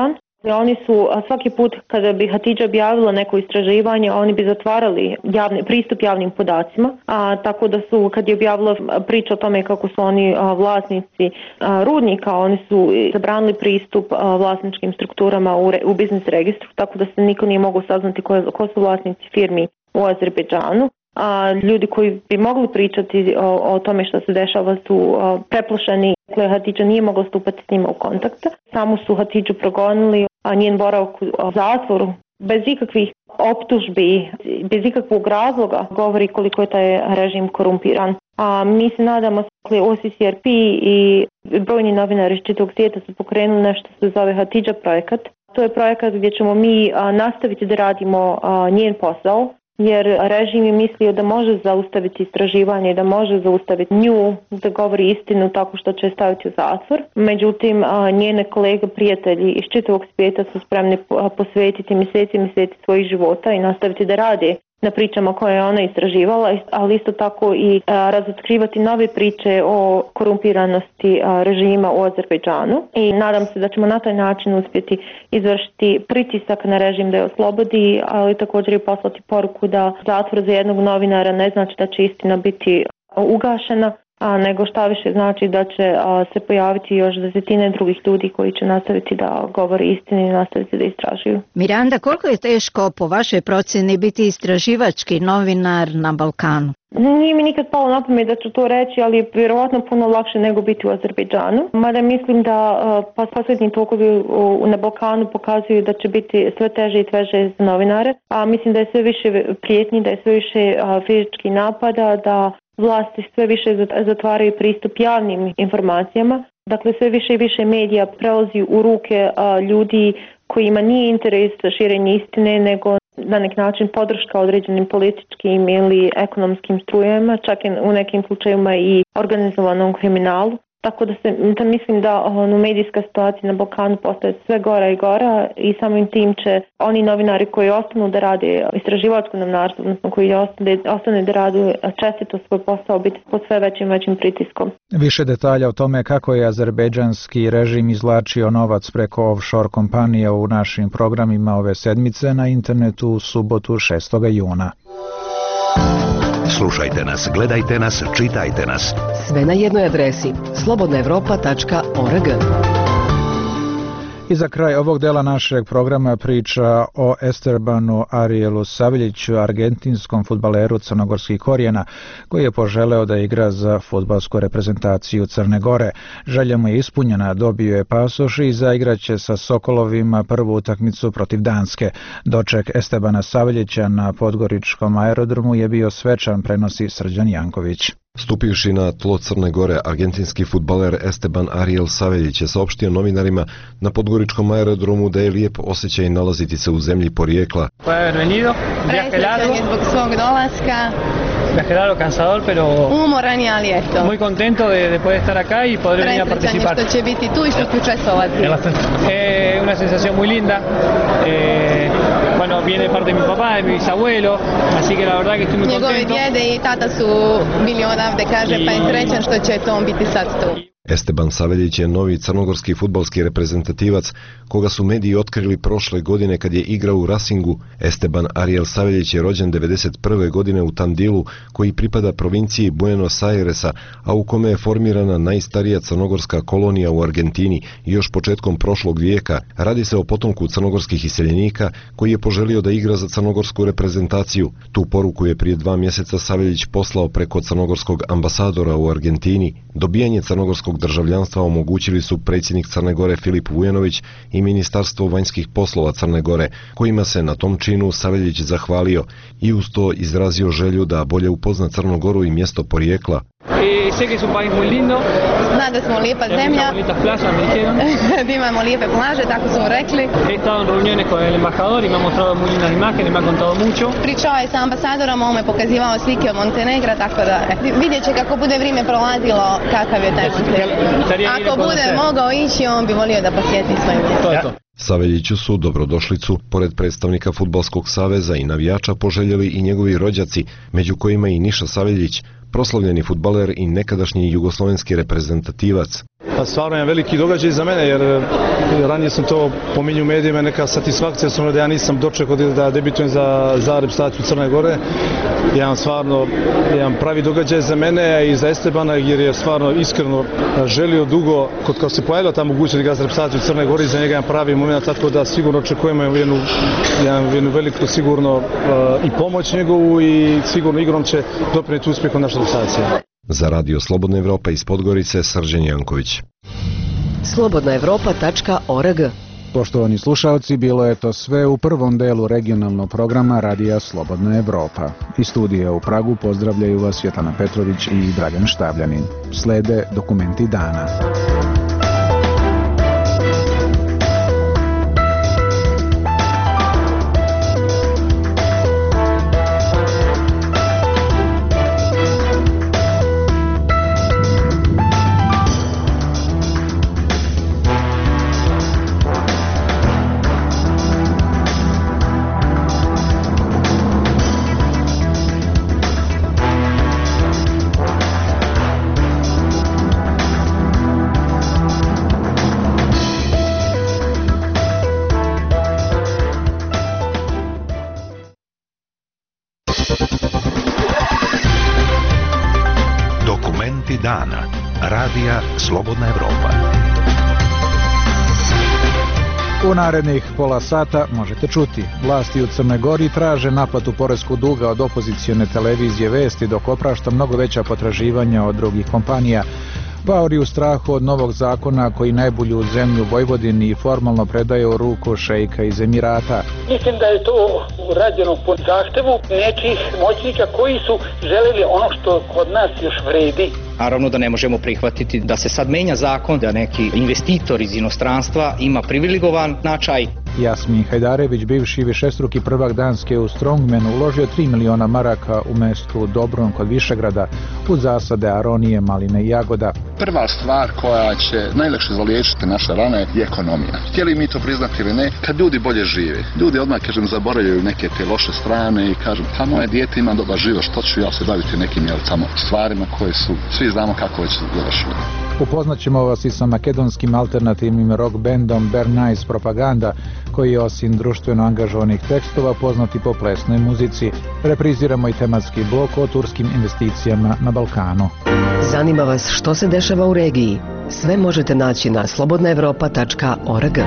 Oni su svaki put kada bi Hatidža objavila neko istraživanje, oni bi zatvarali pristup javnim podacima, tako da su kad je objavila priča o tome kako su oni vlasnici rudnika, oni su zabranili pristup vlasničkim strukturama u biznis registru, tako da se niko nije mogao saznati ko su vlasnici firmi u Azerbejdžanu. Ljudi koji bi mogli pričati o tome što se dešava su preplašeni. Hatidža nije mogla stupati s njima u kontakt. Samo su Hatidžu progonili, a njen boravak u zatvoru bez ikakvih optužbi, bez ikakvog razloga govori koliko je taj režim korumpiran. Mi se nadamo, OCCRP i brojni novinari iz čitavog svijeta su pokrenuli nešto što se zove Hatidža projekat. To je projekat gdje ćemo mi nastaviti da radimo njen posao, jer režim je mislio da može zaustaviti istraživanje, da može zaustaviti nju da govori istinu tako što će staviti u zatvor. Međutim, njene kolege, prijatelji iz čitavog svijeta su spremni posvetiti mjeseci svojih života i nastaviti da rade na pričama koje je ona istraživala, ali isto tako i razotkrivati nove priče o korumpiranosti režima u Azerbejdžanu. I nadam se da ćemo na taj način uspjeti izvršiti pritisak na režim da je oslobodi, ali također i poslati poruku da zatvor za jednog novinara ne znači da će istina biti ugašena, nego šta više znači da će se pojaviti još desetine drugih ljudi koji će nastaviti da govore istinu i nastaviti da istražuju. Miranda, koliko je teško po vašoj procjeni biti istraživački novinar na Balkanu? Nije mi nikad palo na pamet da ću to reći, ali je vjerovatno puno lakše nego biti u Azerbejdžanu. Mada mislim da posljednji tokovi na Balkanu pokazuju da će biti sve teže i teže za novinare. Mislim da je sve više prijetnji, da je sve više fizičkih napada, da vlasti sve više zatvaraju pristup javnim informacijama. Dakle, sve više i više medija prelazi u ruke ljudi kojima nije interes širenje istine, nego na neki način podrška određenim političkim ili ekonomskim strujama, čak i u nekim slučajevima i organizovanom kriminalu. Tako da mislim da medijska situacija na Balkanu postaje sve gora i gora i samim tim će oni novinari koji ostanu da rade istraživačko novinarstvo, odnosno koji ostane da rade čestito svoj posao, biti pod sve većim pritiskom. Više detalja o tome kako je azerbejdžanski režim izvlačio novac preko offshore kompanija u našim programima ove sedmice na internetu u subotu 6. juna. Slušajte nas, gledajte nas, čitajte nas. Sve na jednoj adresi slobodnaevropa.org. I za kraj ovog dela našeg programa priča o Estebanu Arielu Saveljiću, argentinskom fudbaleru crnogorskih korijena, koji je poželeo da igra za fudbalsku reprezentaciju Crne Gore. Želja mu je ispunjena, dobio je pasoš i zaigraće sa Sokolovima prvu utakmicu protiv Danske. Doček Estebana Saveljića na podgoričkom aerodromu je bio svečan, prenosi Srđan Janković. Stupivši na tlo Crne Gore, argentinski fudbaler Esteban Ariel Saveljić je saopštio novinarima na podgoričkom aerodromu da je lijep osjećaj nalaziti se u zemlji porijekla. Presrećan je zbog svog dolaska. Viaje largo, cansador, pero umoran je, ali eto. Muy contento de poder estar acá y poder venir a participar. Presrećan je što će biti tu i što ću učestvovati. Una sensación muy linda. Bueno, viene parte de mi papá, de mi bisabuelo, así que la verdad que estoy muy contento. Njegovi djede i tata su bili odavde, kaže, pa je srećan što će to on biti sad tu. Esteban Saveljić je novi crnogorski fudbalski reprezentativac koga su mediji otkrili prošle godine kad je igrao u Racingu. Esteban Ariel Saveljić je rođen 1991. godine u Tandilu, koji pripada provinciji Buenos Airesa, a u kome je formirana najstarija crnogorska kolonija u Argentini još početkom prošlog vijeka. Radi se o potomku crnogorskih iseljenika koji je poželio da igra za crnogorsku reprezentaciju. Tu poruku je prije 2 mjeseca Saveljić poslao preko crnogorskog ambasadora u Argentini. Dobijanje crnogorskog državljanstva omogućili su predsjednik Crne Gore Filip Vujanović i Ministarstvo vanjskih poslova Crne Gore, kojima se na tom činu Saveljić zahvalio i uz to izrazio želju da bolje upozna Crnu Goru i mjesto porijekla. Zna da smo lijepa zemlja, da imamo lijepe plaže, tako su rekli. Pričao je sa ambasadorom, on me pokazivao slike od Montenegra, tako da vidjet će kako bude vrijeme prolazilo kakav je taj Montenegro. Ako bude mogao ići, on bi volio da posjeti svoje mjesto. Saveljiću su dobrodošlicu, pored predstavnika Fudbalskog saveza i navijača, poželjeli i njegovi rođaci, među kojima i Niša Saveljić, proslavljeni fudbaler i nekadašnji jugoslovenski reprezentativac. Pa stvarno je veliki događaj za mene, jer ranije sam to pominjao u medijima, neka satisfakcija su da ja nisam dočekao da debitujem za reprezentaciju Crne Gore. Jedan pravi događaj za mene i za Estebana, jer je stvarno iskreno želio dugo, kad se pojavila ta mogućnost da igra za reprezentaciju Crne Gore, za njega je pravi moment, tako da sigurno očekujemo jednu veliku sigurno i pomoć njegovu i sigurno igrom će doprinijeti uspjehu naše reprezentacije. Za Radio Slobodna Evropa iz Podgorice, Srđan Janković. slobodnaevropa.org. Poštovani slušalci, bilo je to sve u prvom delu regionalnog programa Radija Slobodna Evropa. Iz studija u Pragu pozdravljaju vas Svetlana Petrović i Dragan Štavljanin. Slede dokumenti dana. Dana. Radija Slobodna Evropa. U narednih pola sata možete čuti. Vlasti u Crnoj Gori traže naplatu poreskog duga od opozicione televizije Vesti, dok oprašta mnogo veća potraživanja od drugih kompanija. Paori u strahu od novog zakona koji najbolju zemlju Vojvodini formalno predaje u ruku šejka iz Emirata. Mislim da je to rađeno po zahtevu nekih moćnika koji su želeli ono što kod nas još vredi. Naravno da ne možemo prihvatiti da se sad menja zakon, da neki investitor iz inostranstva ima privilegovan značaj. Jasmin Hajdarević, bivši višestruki prvak Danske u Strongmanu, uložio 3 miliona maraka u mestu Dobron kod Višegrada u zasade aronije, maline i jagoda. Prva stvar koja će najlakše zaliječiti naše rane je ekonomija. Htjeli mi to priznati ili ne, kad ljudi bolje žive. Ljudi odmah, zaboravljaju neke te loše strane i kažu, pa moje dijete ima dobar život, što ću ja se baviti nekim stvarima koje su, svi znamo kako već završili. Upoznat ćemo vas i sa makedonskim alternativnim rock bandom Bernays Propaganda, koji je osim društveno angažovanih tekstova poznati po plesnoj muzici. Repriziramo i tematski blok o turskim investicijama na Balkanu. Zanima vas što se dešava u regiji? Sve možete naći na slobodnaevropa.org.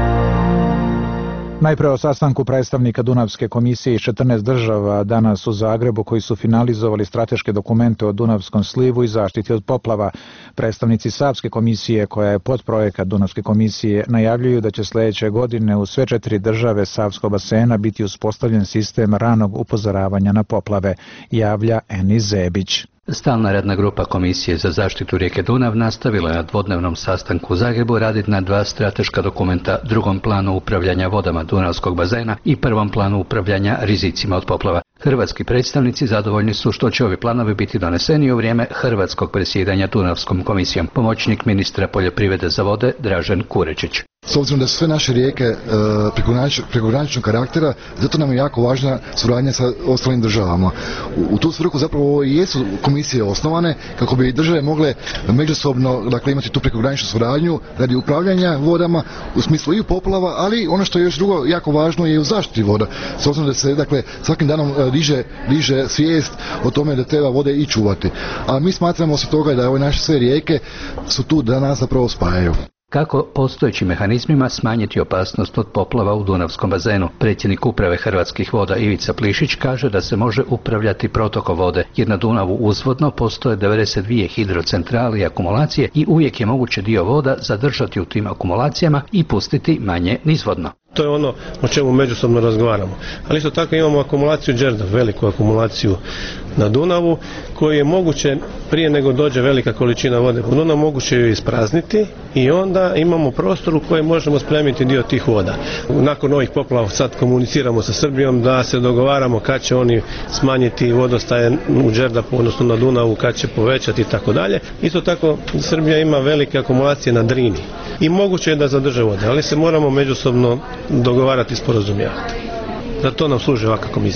Najpre o sastanku predstavnika Dunavske komisije iz 14 država danas u Zagrebu koji su finalizovali strateške dokumente o Dunavskom slivu i zaštiti od poplava. Predstavnici Savske komisije, koja je podprojekat Dunavske komisije, najavljuju da će sljedeće godine u sve 4 države Savskog basena biti uspostavljen sistem ranog upozoravanja na poplave, javlja Eni Zebić. Stalna radna grupa Komisije za zaštitu rijeke Dunav nastavila je na dvodnevnom sastanku u Zagrebu raditi na 2 strateška dokumenta, drugom planu upravljanja vodama Dunavskog bazena i prvom planu upravljanja rizicima od poplava. Hrvatski predstavnici zadovoljni su što će ovi planovi biti doneseni u vrijeme hrvatskog predsjedanja Dunavskom komisijom. Pomoćnik ministra poljoprivrede za vode Dražen Kurečić. S obzirom da su sve naše rijeke prekograničnog karaktera, zato nam je jako važna suradnja sa ostalim državama. U tu svrhu zapravo i jesu komisije osnovane kako bi države mogle međusobno imati tu prekograničnu suradnju radi upravljanja vodama u smislu i poplava, ali ono što je još drugo jako važno je u zaštiti voda. S obzirom da se svakim danom diže svijest o tome da treba vode i čuvati. A mi smatramo osim toga da ove naše sve rijeke su tu da nas zapravo spajaju. Kako postojećim mehanizmima smanjiti opasnost od poplava u Dunavskom bazenu? Predsjednik uprave Hrvatskih voda Ivica Plišić kaže da se može upravljati protokom vode, jer na Dunavu uzvodno postoje 92 hidrocentrale i akumulacije i uvijek je moguće dio voda zadržati u tim akumulacijama i pustiti manje nizvodno. To je ono o čemu međusobno razgovaramo. Ali isto tako imamo akumulaciju Đerdap, veliku akumulaciju na Dunavu, koju je moguće prije nego dođe velika količina vode po Dunavu, moguće ju isprazniti i onda imamo prostor u kojem možemo spremiti dio tih voda. Nakon ovih poplava sad komuniciramo sa Srbijom da se dogovaramo kad će oni smanjiti vodostaje u Đerdapu, odnosno na Dunavu, kad će povećati i tako dalje. Isto tako Srbija ima velike akumulacije na Drini i moguće je da zadrže vode, ali se moramo međusobno dogovarati i sporazumijevati. Za to nam služi ovakva komisija.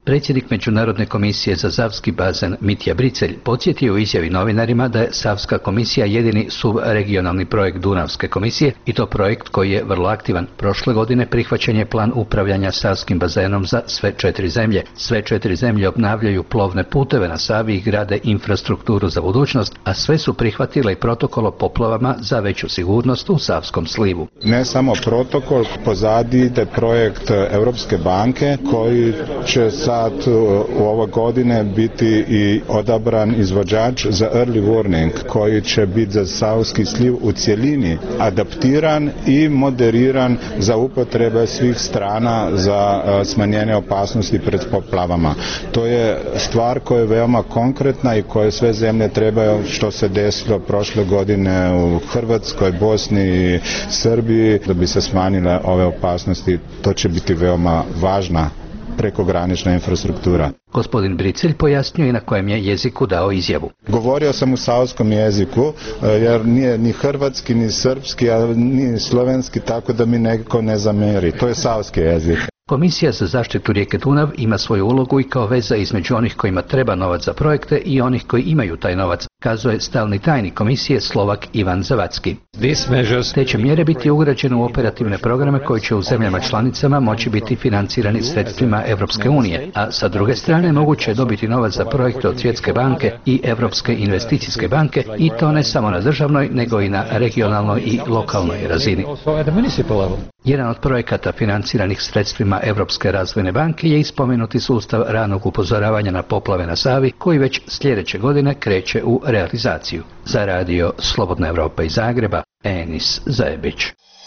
Predsjednik Međunarodne komisije za Savski bazen Mitja Bricelj podsjetio u izjavi novinarima da je Savska komisija jedini subregionalni projekt Dunavske komisije i to projekt koji je vrlo aktivan. Prošle godine prihvaćen je plan upravljanja Savskim bazenom za sve 4 zemlje. Sve 4 zemlje obnavljaju plovne puteve na Savi i grade infrastrukturu za budućnost, a sve su prihvatile i protokol o poplavama za veću sigurnost u Savskom slivu. Ne samo protokol, pozadi ide projekt Europske banke koji će sad u ove godine biti i odabran izvođač za early warning koji će biti za Savski sliv u cjelini adaptiran i moderiran za upotrebe svih strana za smanjenje opasnosti pred poplavama. To je stvar koja je veoma konkretna i koje sve zemlje trebaju, što se desilo prošle godine u Hrvatskoj, Bosni i Srbiji, da bi se smanjile ove opasnosti. To će biti veoma važna prekogranična infrastruktura. Gospodin Bricelj pojasnio i na kojem je jeziku dao izjavu. Govorio sam u savskom jeziku, jer nije ni hrvatski, ni srpski, a ni slovenski, tako da mi nekako ne zameri. To je savski jezik. Komisija za zaštitu rijeke Dunav ima svoju ulogu i kao veza između onih kojima treba novac za projekte i onih koji imaju taj novac, kazuje stalni tajnik komisije Slovak Ivan Zavacki. Te će mjere biti ugrađene u operativne programe koji će u zemljama članicama moći biti financirani sredstvima Europske unije, a sa druge strane moguće je dobiti novac za projekte od Svjetske banke i Europske investicijske banke i to ne samo na državnoj nego i na regionalnoj i lokalnoj razini. Jedan od projekata financiranih sredstvima Europske razvojne banke je i spomenuti sustav ranog upozoravanja na poplave na Savi koji već sljedeće godine kreće u realizaciju. Za radio Slobodna Evropa iz Zagreba, Enis Zajebić.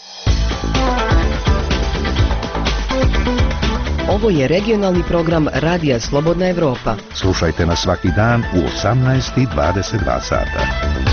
Ovo je regionalni program Radija Slobodna Evropa. Slušajte nas svaki dan u 18:22 sata.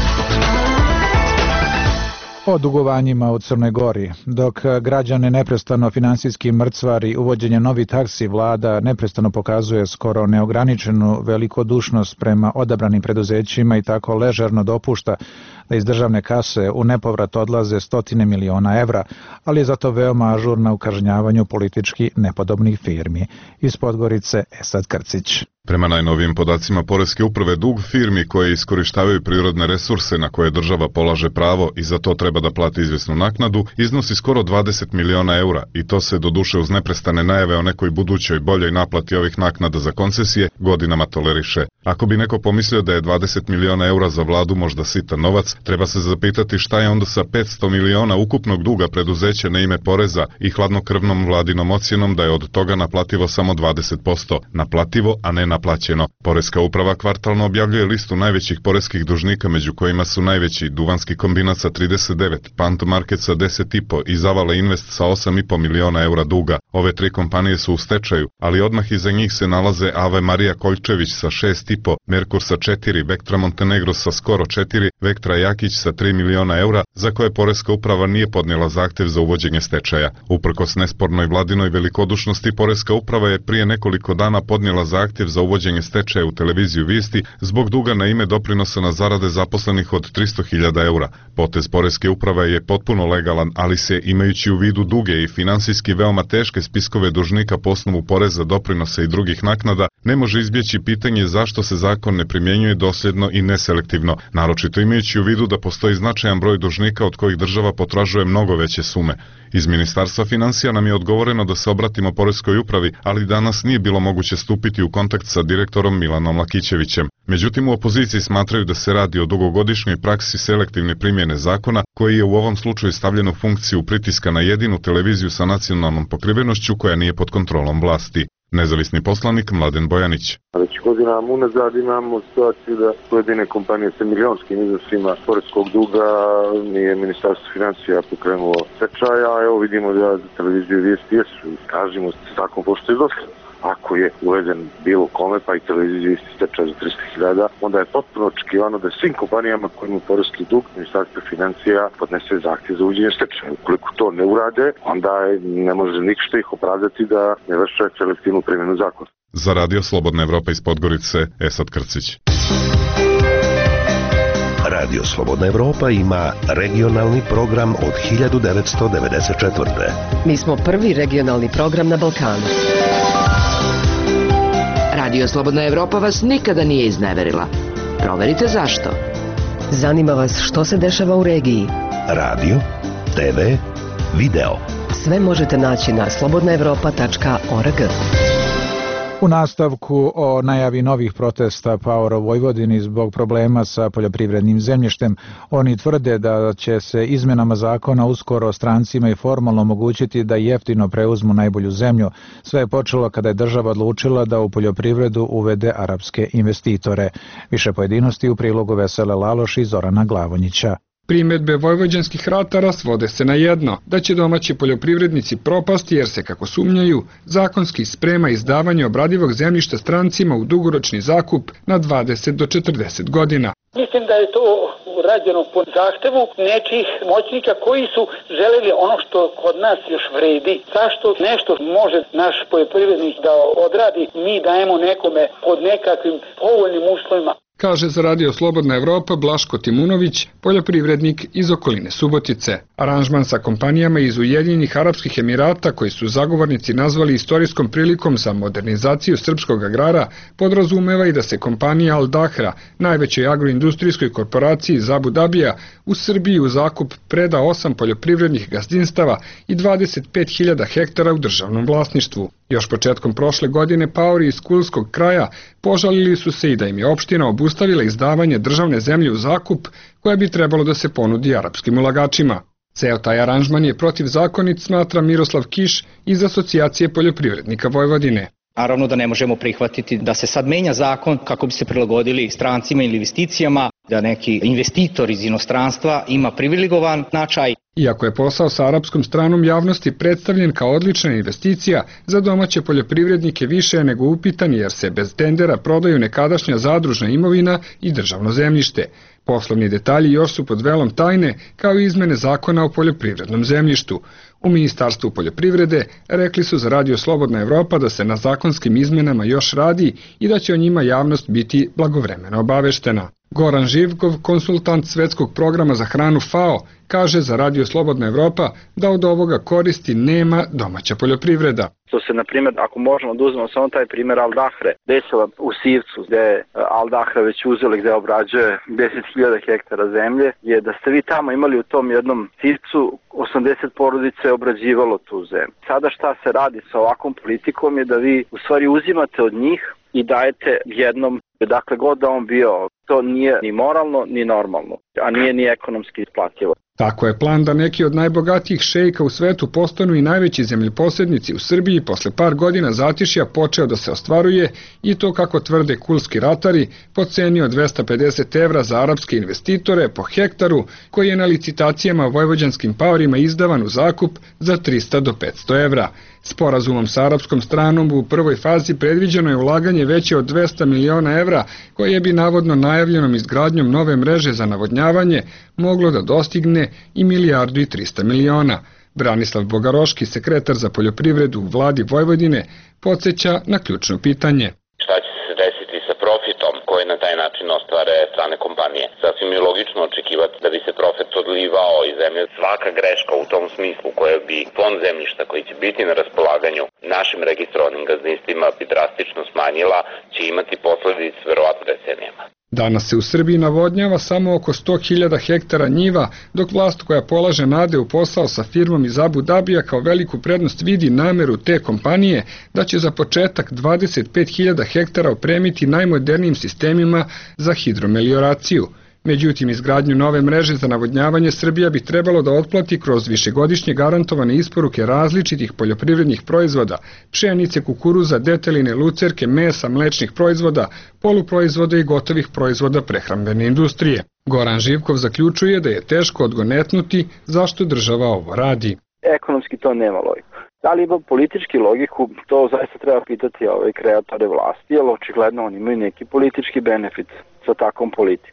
O dugovanjima u Crnoj Gori. Dok građane neprestano finansijski mrcvari, uvođenje novi taksi, vlada neprestano pokazuje skoro neograničenu velikodušnost prema odabranim preduzećima i tako ležerno dopušta da iz državne kase u nepovrat odlaze stotine miliona evra, ali je zato veoma ažurna u kažnjavanju politički nepodobnih firmi. Iz Podgorice Esad Krcić. Prema najnovijim podacima Poreske uprave, dug firmi koje iskorištavaju prirodne resurse na koje država polaže pravo i za to treba da plati izvjesnu naknadu, iznosi skoro 20 miliona eura i to se doduše uz neprestane najave o nekoj budućoj boljoj naplati ovih naknada za koncesije godinama toleriše. Ako bi neko pomislio da je 20 miliona eura za vladu možda sitan novac, treba se zapitati šta je onda sa 500 miliona ukupnog duga preduzeća na ime poreza i hladnokrvnom vladinom ocjenom da je od toga naplativo samo 20%. Naplativo, a ne naplaćeno. Poreska uprava kvartalno objavljuje listu najvećih poreskih dužnika, među kojima su najveći Duvanski kombinat sa 39, Pant Market sa 10,5 i Zavala Invest sa 8,5 miliona eura duga. Ove tri kompanije su u stečaju, ali odmah iza njih se nalaze Ave Marija Koljčević sa 6,5, Merkur sa 4, Vektra Montenegro sa skoro 4, Vektra Jakić sa 3 miliona eura, za koje Poreska uprava nije podnijela zahtev za uvođenje stečaja. Uprkos nespornoj vladinoj velikodušnosti, Poreska uprava je prije nekoliko dana podnijela zahtjev za uvođenje stečaja u televiziju Vijesti zbog duga na ime doprinosa na zarade zaposlenih od 300.000 eura. Potez Poreske uprave je potpuno legalan, ali se, imajući u vidu duge i finansijski veoma teške spiskove dužnika po osnovu poreza, doprinosa i drugih naknada, ne može izbjeći pitanje zašto se zakon ne primjenjuje dosljedno i neselektivno, naročito imajući u vidu da postoji značajan broj dužnika od kojih država potražuje mnogo veće sume. Iz Ministarstva financija nam je odgovoreno da se obratimo Poreskoj upravi, ali danas nije bilo moguće stupiti u kontakt sa direktorom Milanom Lakićevićem. Međutim, u opoziciji smatraju da se radi o dugogodišnjoj praksi selektivne primjene zakona, koji je u ovom slučaju stavljen u funkciju pritiska na jedinu televiziju sa nacionalnom pokrivenošću koja nije pod kontrolom vlasti. Nezavisni poslanik Mladen Bojanić. Već godinama unazad imamo situaciju da pojedine kompanije sa milionskim iznosima poreskog duga nije Ministarstvo financija pokrenulo stečaja, a evo vidimo da za televiziju Vijesti jesu. Kažemo se zakon pošto je dosta. Ako je uveden bilo kome, pa i televiziju isti stečaj za 300.000, onda je potpuno očekivano da svim kompanijama koji imaju poreski dug Ministarstvo financija podnese zahtjev za uvođenje stečaja. Ukoliko to ne urade, onda ne može ništa ih opravdati da ne vrše selektivnu primjenu zakona. Za radio Slobodna Evropa iz Podgorice, Esad Krcić. Radio Slobodna Evropa ima regionalni program od 1994. Mi smo prvi regionalni program na Balkanu. Radio Slobodna Evropa vas nikada nije izneverila. Proverite zašto. Zanima vas što se dešava u regiji? Radio, TV, video. Sve možete naći na slobodnaevropa.org. U nastavku o najavi novih protesta Power u Vojvodini zbog problema sa poljoprivrednim zemljištem. Oni tvrde da će se izmenama zakona uskoro strancima i formalno omogućiti da jeftino preuzmu najbolju zemlju. Sve je počelo kada je država odlučila da u poljoprivredu uvede arapske investitore. Više pojedinosti u prilogu Vesele Laloš i Zorana Glavonjića. Primjedbe vojvođanskih ratara svode se na jedno, da će domaći poljoprivrednici propasti jer se, kako sumnjaju, zakonski sprema izdavanje obradivog zemljišta strancima u dugoročni zakup na 20 do 40 godina. Mislim da je to rađeno po zahtevu nečih moćnika koji su želeli ono što kod nas još vredi. Zašto nešto može naš poljoprivrednik da odradi, mi dajemo nekome pod nekakvim povoljnim uslovima. Kaže za Radio Slobodna Evropa Blaško Timunović, poljoprivrednik iz okoline Subotice. Aranžman sa kompanijama iz Ujedinjenih Arapskih Emirata, koji su zagovornici nazvali istorijskom prilikom za modernizaciju srpskog agrara, podrazumeva i da se kompanija Al Dahra, najvećoj agroindustrijskoj korporaciji iz Abu Dabija, u Srbiji u zakup preda 8 poljoprivrednih gazdinstava i 25.000 hektara u državnom vlasništvu. Još početkom prošle godine paori iz Kulskog kraja požalili su se i da im je opština obustavila izdavanje državne zemlje u zakup koja bi trebalo da se ponudi arapskim ulagačima. Ceo taj aranžman je protivzakonit, smatra Miroslav Kiš iz Asocijacije poljoprivrednika Vojvodine. Naravno da ne možemo prihvatiti da se sad menja zakon kako bi se prilagodili strancima ili investicijama, da neki investitor iz inostranstva ima privilegovan značaj. Iako je posao sa arapskom stranom javnosti predstavljen kao odlična investicija, za domaće poljoprivrednike više je nego upitan jer se bez tendera prodaju nekadašnja zadružna imovina i državno zemljište. Poslovni detalji još su pod velom tajne, kao i izmene zakona o poljoprivrednom zemljištu. U Ministarstvu poljoprivrede rekli su za Radio Slobodna Evropa da se na zakonskim izmenama još radi i da će o njima javnost biti blagovremeno obaveštena. Goran Živkov, konsultant Svetskog programa za hranu FAO, kaže za Radio Slobodna Evropa da od ovoga koristi nema domaća poljoprivreda. Što se, na primjer, ako možemo da uzmemo samo taj primjer Al Dahre, desila u Sivcu, gde je Al Dahra već uzela, gde obrađuje 10.000 hektara zemlje, je da ste vi tamo imali u tom jednom Sivcu 80 porodice obrađivalo tu zemlju. Sada šta se radi sa ovakvom politikom je da vi u stvari uzimate od njih i dajete jednom, dakle god da on bio, to nije ni moralno ni normalno, a nije ni ekonomski isplativo. Tako je plan da neki od najbogatijih šejka u svetu postanu i najveći zemljoposednici u Srbiji posle par godina zatišja počeo da se ostvaruje i to, kako tvrde kulski ratari, po ceni od 250 evra za arapske investitore po hektaru, koji je na licitacijama vojvođanskim paorima izdavan u zakup za 300 do 500 evra. Sporazumom sa arapskom stranom u prvoj fazi predviđeno je ulaganje veće od 200 miliona evra, koje bi navodno najavljenom izgradnjom nove mreže za navodnjavanje moglo da dostigne i 1.300 miliona. Branislav Bogaroški, sekretar za poljoprivredu u vladi Vojvodine, podsjeća na ključno pitanje. Šta će se desiti sa profitom koji na taj način ostvare strane kompanije? Sasvim je logično očekivati da bi se profit odlivao iz zemlje. Svaka greška u tom smislu koja bi fond zemljišta koji će biti na raspolaganju našim registrovanim gazdinstvima bi drastično smanjila, će imati posledice verovatno decenijama. Danas se u Srbiji navodnjava samo oko 100.000 hektara njiva, dok vlast koja polaže nade u posao sa firmom iz Abu Dabija kao veliku prednost vidi nameru te kompanije da će za početak 25.000 hektara opremiti najmodernijim sistemima za hidromelioraciju. Međutim, izgradnju nove mreže za navodnjavanje Srbija bi trebalo da otplati kroz višegodišnje garantovane isporuke različitih poljoprivrednih proizvoda, pšenice, kukuruza, deteline, lucerke, mesa, mlečnih proizvoda, poluproizvoda i gotovih proizvoda prehrambene industrije. Goran Živkov zaključuje da je teško odgonetnuti zašto država ovo radi. Ekonomski to nema logiku. Da li ima politički logiku, to zaista treba pitati kreatore vlasti, jer očigledno oni imaju neki politički benefit sa takvom politikom.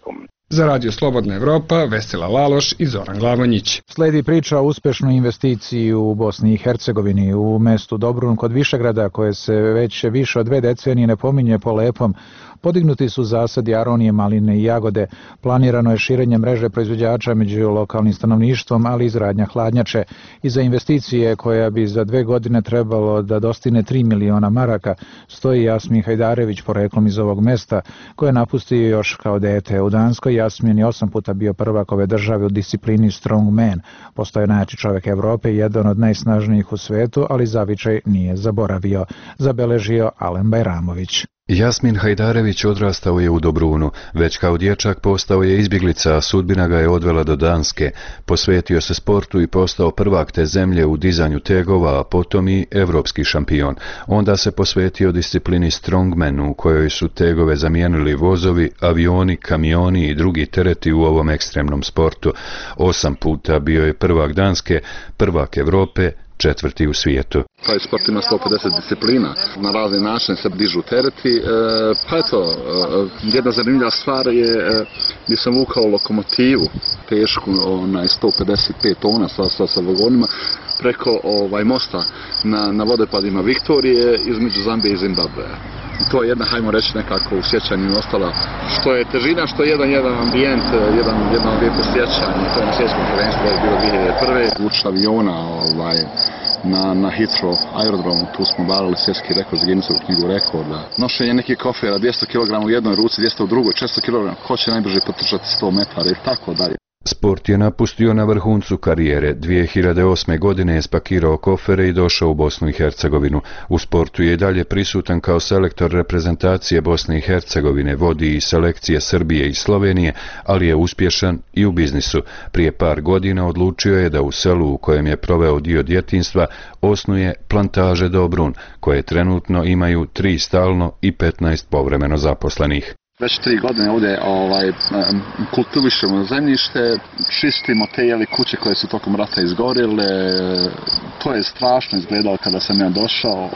Za Radio Slobodna Evropa, Vesela Laloš i Zoran Glavonjić. Sledi priča o uspešnoj investiciji u Bosni i Hercegovini. U mestu Dobrun kod Višegrada, koje se već više od 2 decenije ne pominje po lepom, podignuti su zasadi aronije, maline i jagode. Planirano je širenje mreže proizvođača među lokalnim stanovništvom, ali i izgradnja hladnjače. Iza investicije, koja bi za 2 godine trebalo da dostigne 3 miliona maraka, stoji Jasmin Hajdarević, poreklom iz ovog mesta, koje je napustio još kao dete. U Danskoj Jasmin je 8 puta bio prvak ove države u disciplini Strongman. Postao je najjači čovjek Evrope i jedan od najsnažnijih u svetu, ali zavičaj nije zaboravio, zabeležio Alen Bajramović. Jasmin Hajdarević odrastao je u Dobrunu, već kao dječak postao je izbjeglica, a sudbina ga je odvela do Danske. Posvetio se sportu i postao prvak te zemlje u dizanju tegova, a potom i evropski šampion. Onda se posvetio disciplini Strongman, u kojoj su tegove zamijenili vozovi, avioni, kamioni i drugi tereti u ovom ekstremnom sportu. 8 puta bio je prvak Danske, prvak Evrope, 4. u svijetu. Taj sport ima 150 disciplina, na razne načine se dižu tereti, pa eto, jedna zanimljiva stvar je gdje sam vukao lokomotivu tešku 155 tona sa vagonima preko mosta na vodopadima Viktorije između Zambije i Zimbabvea. I to je jedna, hajmo reći, nekako u sjećanju ostala, što je težina, što je jedan ambijent, jedno lijepo sjećanje. To je na svjetskom prvenstvu bilo 2001. Vuč aviona na Heathrow aerodromu, tu smo barali svjetski rekord za Guinnessovu knjigu rekorda. Nošenje nekih kofera, 200 kg u jednoj ruci, 200 u drugoj, 400 kg, ko će najbrže potrčati 100 metara i tako dalje. Sport je napustio na vrhuncu karijere. 2008. godine je spakirao kofere i došao u Bosnu i Hercegovinu. U sportu je i dalje prisutan kao selektor reprezentacije Bosne i Hercegovine, vodi i selekcije Srbije i Slovenije, ali je uspješan i u biznisu. Prije par godina odlučio je da u selu u kojem je proveo dio djetinjstva osnuje plantaže Dobrun, koje trenutno imaju 3 stalno i 15 povremeno zaposlenih. Već 3 godine ovdje kultivišemo zemljište, čistimo te kuće koje su tokom rata izgorile. To je strašno izgledalo kada sam ja došao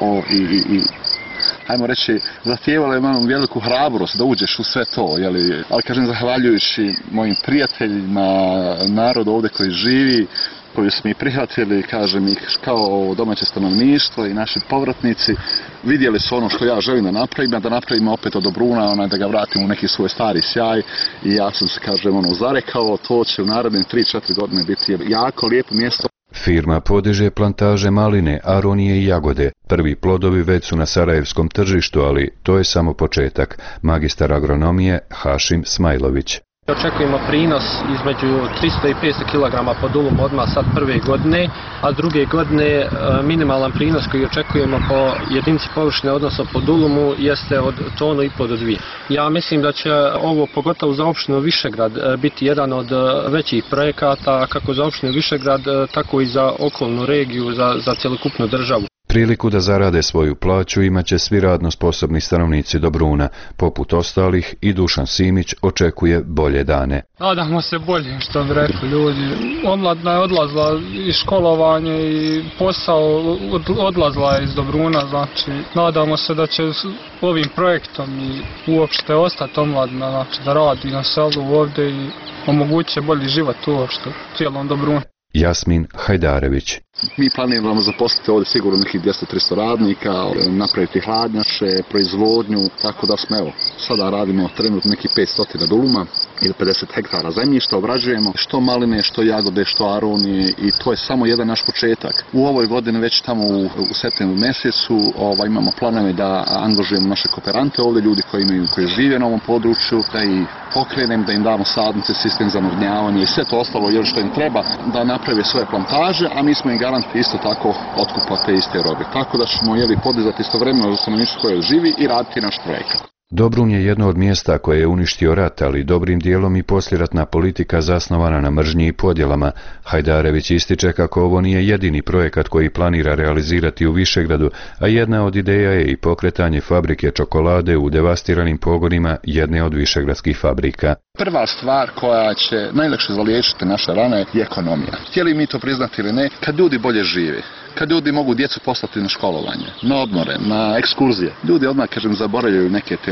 i hajmo reći, zahtijevalo je malo veliku hrabrost da uđeš u sve to, ali kažem, zahvaljujući mojim prijateljima, narodu ovdje koji živi, koji su mi prihvatili, kažem, ih kao domaće stanovništvo i naši povratnici, vidjeli su ono što ja želim da napravim opet od Dobruna, da ga vratim u neki svoj stari sjaj i ja sam se, kažem, zarekao, to će u narednim 3-4 godine biti jako lijepo mjesto. Firma podiže plantaže maline, aronije i jagode. Prvi plodovi već su na sarajevskom tržištu, ali to je samo početak. Magistar agronomije Hašim Smajlović. Očekujemo prinos između 300 i 500 kg po dulumu odmah sad prve godine, a druge godine minimalan prinos koji očekujemo po jedinici površine, odnosno po dulumu, jeste od 1,5 tonu do 2. Ja mislim da će ovo, pogotovo za opštinu Višegrad, biti jedan od većih projekata, kako za opštinu Višegrad, tako i za okolnu regiju, za cjelokupnu državu. Priliku da zarade svoju plaću imaće svi radno sposobni stanovnici Dobruna. Poput ostalih i Dušan Simić očekuje bolje dane. Nadamo se bolje, što bi rekli ljudi. Omladina je odlazila iz školovanja i posao odlazila je iz Dobruna, znači nadamo se da će ovim projektom i uopšte ostati omladina, znači da radi na selu ovdje i omogući bolji život uopšte u cijelom Dobrunu. Jasmin Hajdarević. Mi planiramo zaposliti ovdje sigurno nekih 200-300 radnika, napraviti hladnjače, proizvodnju, tako da smo, evo, sada radimo trenutno nekih 500 duluma ili 50 hektara zemljišta, obrađujemo što maline, što jagode, što aronije i to je samo jedan naš početak. U ovoj godini već tamo u septembru mjesecu imamo planove da angažujemo naše kooperante ovdje, ljudi koji žive na ovom području, da ih pokrenem, da im damo sadnice, sistem za navodnjavanje i sve to ostalo što im treba da naprave svoje plantaže, a mi smo im garanti isto tako otkupa te iste robe. Tako da ćemo podizati istovremeno za stanovništvo koje živi i raditi naš projekat. Dobrun je jedno od mjesta koje je uništio rat, ali dobrim dijelom i poslijeratna politika zasnovana na mržnji i podjelama. Hajdarević ističe kako ovo nije jedini projekat koji planira realizirati u Višegradu, a jedna od ideja je i pokretanje fabrike čokolade u devastiranim pogonima jedne od višegradskih fabrika. Prva stvar koja će najlakše zaliječiti naše rane je ekonomija. Htjeli mi to priznati ili ne, kad ljudi bolje žive, kad ljudi mogu djecu poslati na školovanje, na odmore, na ekskurzije, ljudi odmah, kažem, zaboravljaju neke te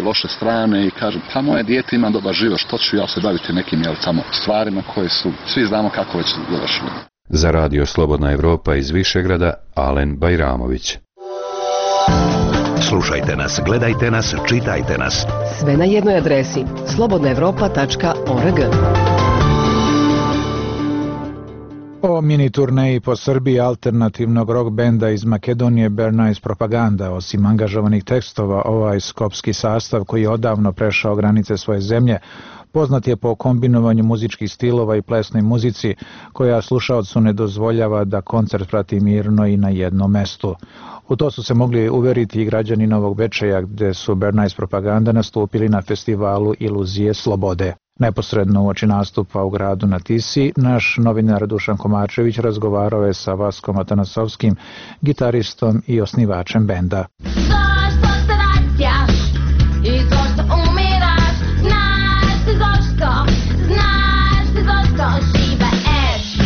loše strane i kažem, pa moje dijete ima dobar život, što ću ja se baviti nekim tamo stvarima koje su, svi znamo kako već završili. Za radio Slobodna Evropa iz Višegrada, Alen Bajramović. Slušajte nas, gledajte nas, čitajte nas. Sve na jednoj adresi slobodnaevropa.org. O mini turneji po Srbiji alternativnog rock benda iz Makedonije Bernays Propaganda, osim angažovanih tekstova, ovaj skopski sastav koji je odavno prešao granice svoje zemlje, poznat je po kombinovanju muzičkih stilova i plesnoj muzici, koja slušaocu ne dozvoljava da koncert prati mirno i na jednom mestu. U to su se mogli uveriti i građani Novog Bečeja, gde su Bernays Propaganda nastupili na festivalu Iluzije slobode. Neposredno uoči nastupa u gradu na Tisi, naš novinar Dušan Komačević razgovarao je sa Vaskom Atanasovskim, gitaristom i osnivačem benda. Zašto se vraćaš i zašto umiraš? Znaš ti zašto žive eš.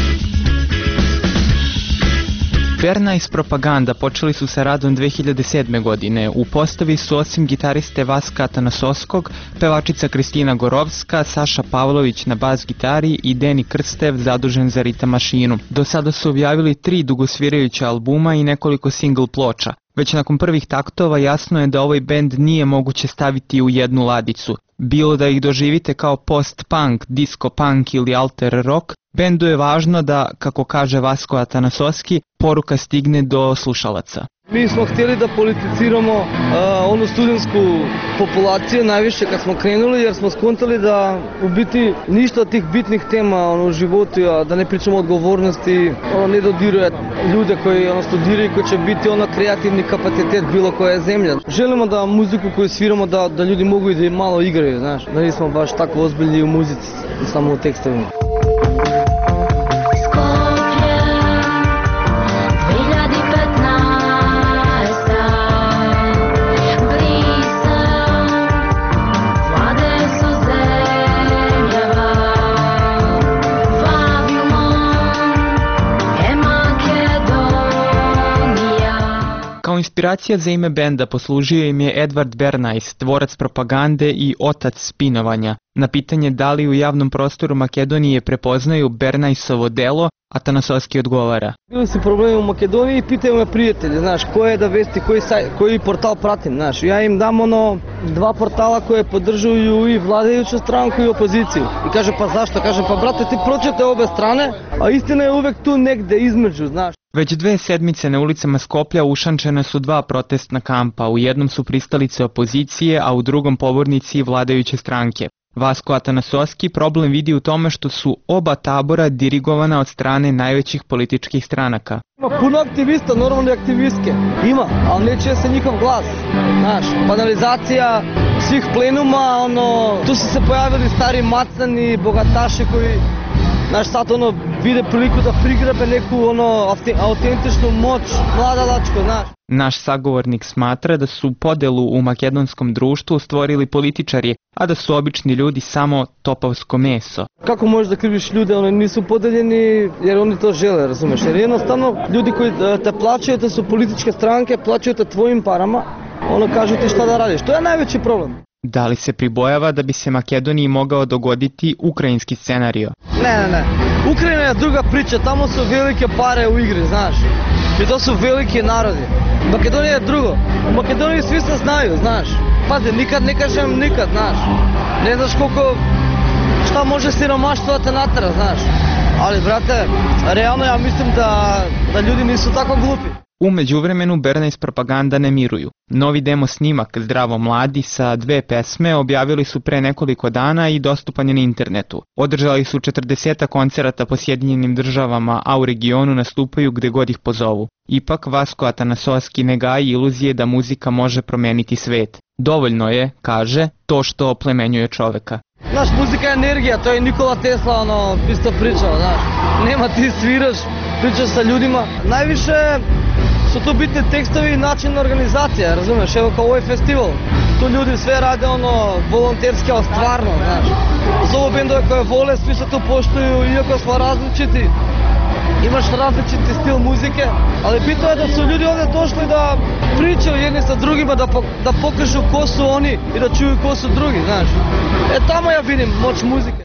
Bernays Propaganda počeli su sa radom 2007. godine. U postavi su osim gitariste Vaska Atanasovskog, pevačica Kristina Gorovska, Saša Pavlović na bas gitari i Deni Krstev zadužen za ritam mašinu. Do sada su objavili 3 dugosvirajuća albuma i nekoliko single ploča. Već nakon prvih taktova jasno je da ovaj bend nije moguće staviti u jednu ladicu. Bilo da ih doživite kao post-punk, disco-punk ili alter rock, bendu je važno da, kako kaže Vasko Atanasovski, poruka stigne do slušalaca. Mi smo htjeli da politiciramo onu studentsku populaciju najviše kad smo krenuli, jer smo skontali da u biti ništa od tih bitnih tema u životu, da ne pričamo o odgovornosti, ne dodiruje ljude koji studiraju i koji će biti kreativni kapacitet bilo koja zemlja. Želimo da muziku koju sviramo da ljudi mogu i da malo igraju, znaš, da nismo baš tako ozbiljni u muzici, samo u tekstovima. Inspiracija za ime benda poslužio im je Edvard Bernays, tvorac propagande i otac spinovanja. Na pitanje da li u javnom prostoru Makedonije prepoznaju Bernaysovo delo, Atanasovski odgovara. Bili su problemi u Makedoniji i pitaju me prijatelje, znaš, koje da vesti, koji portal pratim, znaš. Ja im dam 2 portala koje podržuju i vladajuću stranku i opoziciju. I kaže, pa zašto? Kaže, pa brate, ti pročite obe strane, a istina je uvek tu negde između, znaš. Već 2 sedmice na ulicama Skoplja ušančena su 2 protestna kampa. U jednom su pristalice opozicije, a u drugom pobornici vladajuće stranke. Vasko Atanasovski problem vidi u tome što su oba tabora dirigovana od strane najvećih političkih stranaka. Ima puno aktivista, normalne aktivistke. Ima, ali ne čuje se njihov glas. Znaš, banalizacija svih plenuma, tu su se pojavili stari macani, bogataši koji, znaš, sad vide priliku da prigrabe neku autentičnu moć, vladalačku, znaš. Naš sagovornik smatra da su podelu u makedonskom društvu stvorili političari, a da su obični ljudi samo topovsko meso. Kako možeš da kriviš ljude, oni nisu podeljeni jer oni to žele, razumeš? Jer jednostavno ljudi koji te plaćaju, to su političke stranke, plaćaju te tvojim parama, kažu ti šta da radiš. To je najveći problem. Da li se pribojava da bi se Makedoniji mogao dogoditi ukrajinski scenario? Ne. Ukrajina je druga priča, tamo su velike pare u igri, znaš. I to su veliki narodi. Makedonija je drugo. U Makedoniji svi se znaju, znaš. Pazi, nikad ne kažem nikad, znaš. Ne znaš šta može siromaštvo da te natera, znaš. Ali, brate, realno ja mislim da ljudi nisu tako glupi. U međuvremenu Bernays Propaganda ne miruju. Novi demo snimak Zdravo mladi sa 2 pesme objavili su pre nekoliko dana i dostupan je na internetu. Održali su 40 koncerata po Sjedinjenim državama, a u regionu nastupaju gde god ih pozovu. Ipak Vasko Atanasovski ne gaji iluzije da muzika može promeniti svet. Dovoljno je, kaže, to što oplemenjuje čoveka. Znaš, muzika je energija, to je Nikola Tesla isto pričao, znaš. Nema, ti sviraš, pričaš sa ljudima. Najviše su tu bitni tekstovi i način organizacije, razumeš, evo kao ovaj festival. Tu ljudi sve rade volonterski, ali stvarno, znaš. Zovu bendove koje vole, svi se tu poštuju, iako smo različiti. imaš različiti stil muzike, ali bitno je da su ljudi ovdje došli da pričaju jedni sa drugima, da pokažu ko su oni i da čuju ko su drugi, znaš. Tamo ja vidim moć muzike.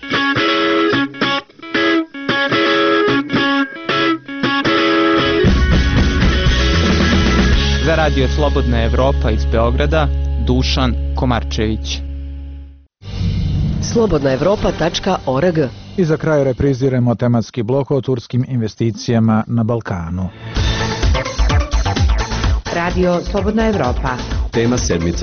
Za radio Slobodna Evropa iz Beograda, Dušan Komarčević. slobodnaevropa.org. I za kraj repriziramo tematski blok o turskim investicijama na Balkanu. Radio Slobodna Evropa. Tema sedmice.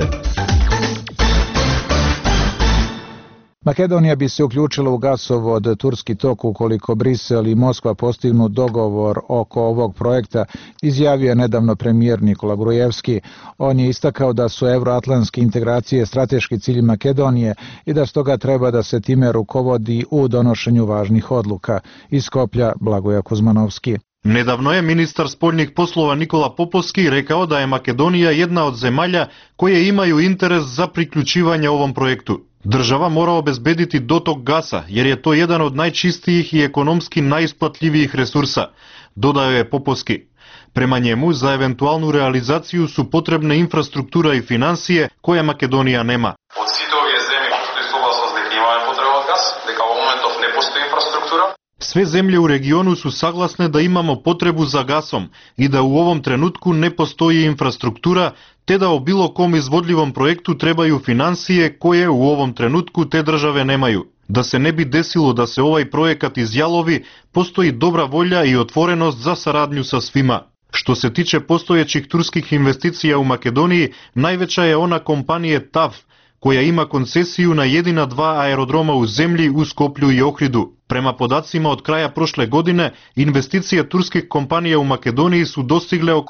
Makedonija bi se uključila u gasovod Turski tok ukoliko Brisel i Moskva postignu dogovor oko ovog projekta, izjavio je nedavno premijer Nikola Grujevski. On je istakao da su euroatlantske integracije strateški cilj Makedonije i da stoga treba da se time rukovodi u donošenju važnih odluka. Iz Skoplja Blagoja Kuzmanovski. Nedavno je ministar spoljnih poslova Nikola Popovski rekao da je Makedonija jedna od zemalja koje imaju interes za priključivanje ovom projektu. Država mora obezbediti dotok gasa, jer je to jedan od najčistijih i ekonomski najisplatljivijih resursa, dodao je Popovski. Prema njemu, za eventualnu realizaciju su potrebne infrastruktura i finansije koje Makedonija nema. Od svih ovih zemlji postoji suglasnost da imaju potrebu gas, da kao momentov ne postoji infrastruktura. Sve zemlje u regionu su saglasne da imamo potrebu za gasom i da u ovom trenutku ne postoji infrastruktura, te da o bilo kom izvodljivom projektu trebaju finansije koje u ovom trenutku te države nemaju. Da se ne bi desilo da se ovaj projekat izjalovi, postoji dobra volja i otvorenost za saradnju sa svima. Što se tiče postojećih turskih investicija u Makedoniji, najveća je ona kompanije TAV, koja ima koncesiju na jedina 2 aerodroma u zemlji u Skoplju i Ohridu. Prema podacima od kraja prošle godine, investicije turskih kompanija u Makedoniji su dostigle oko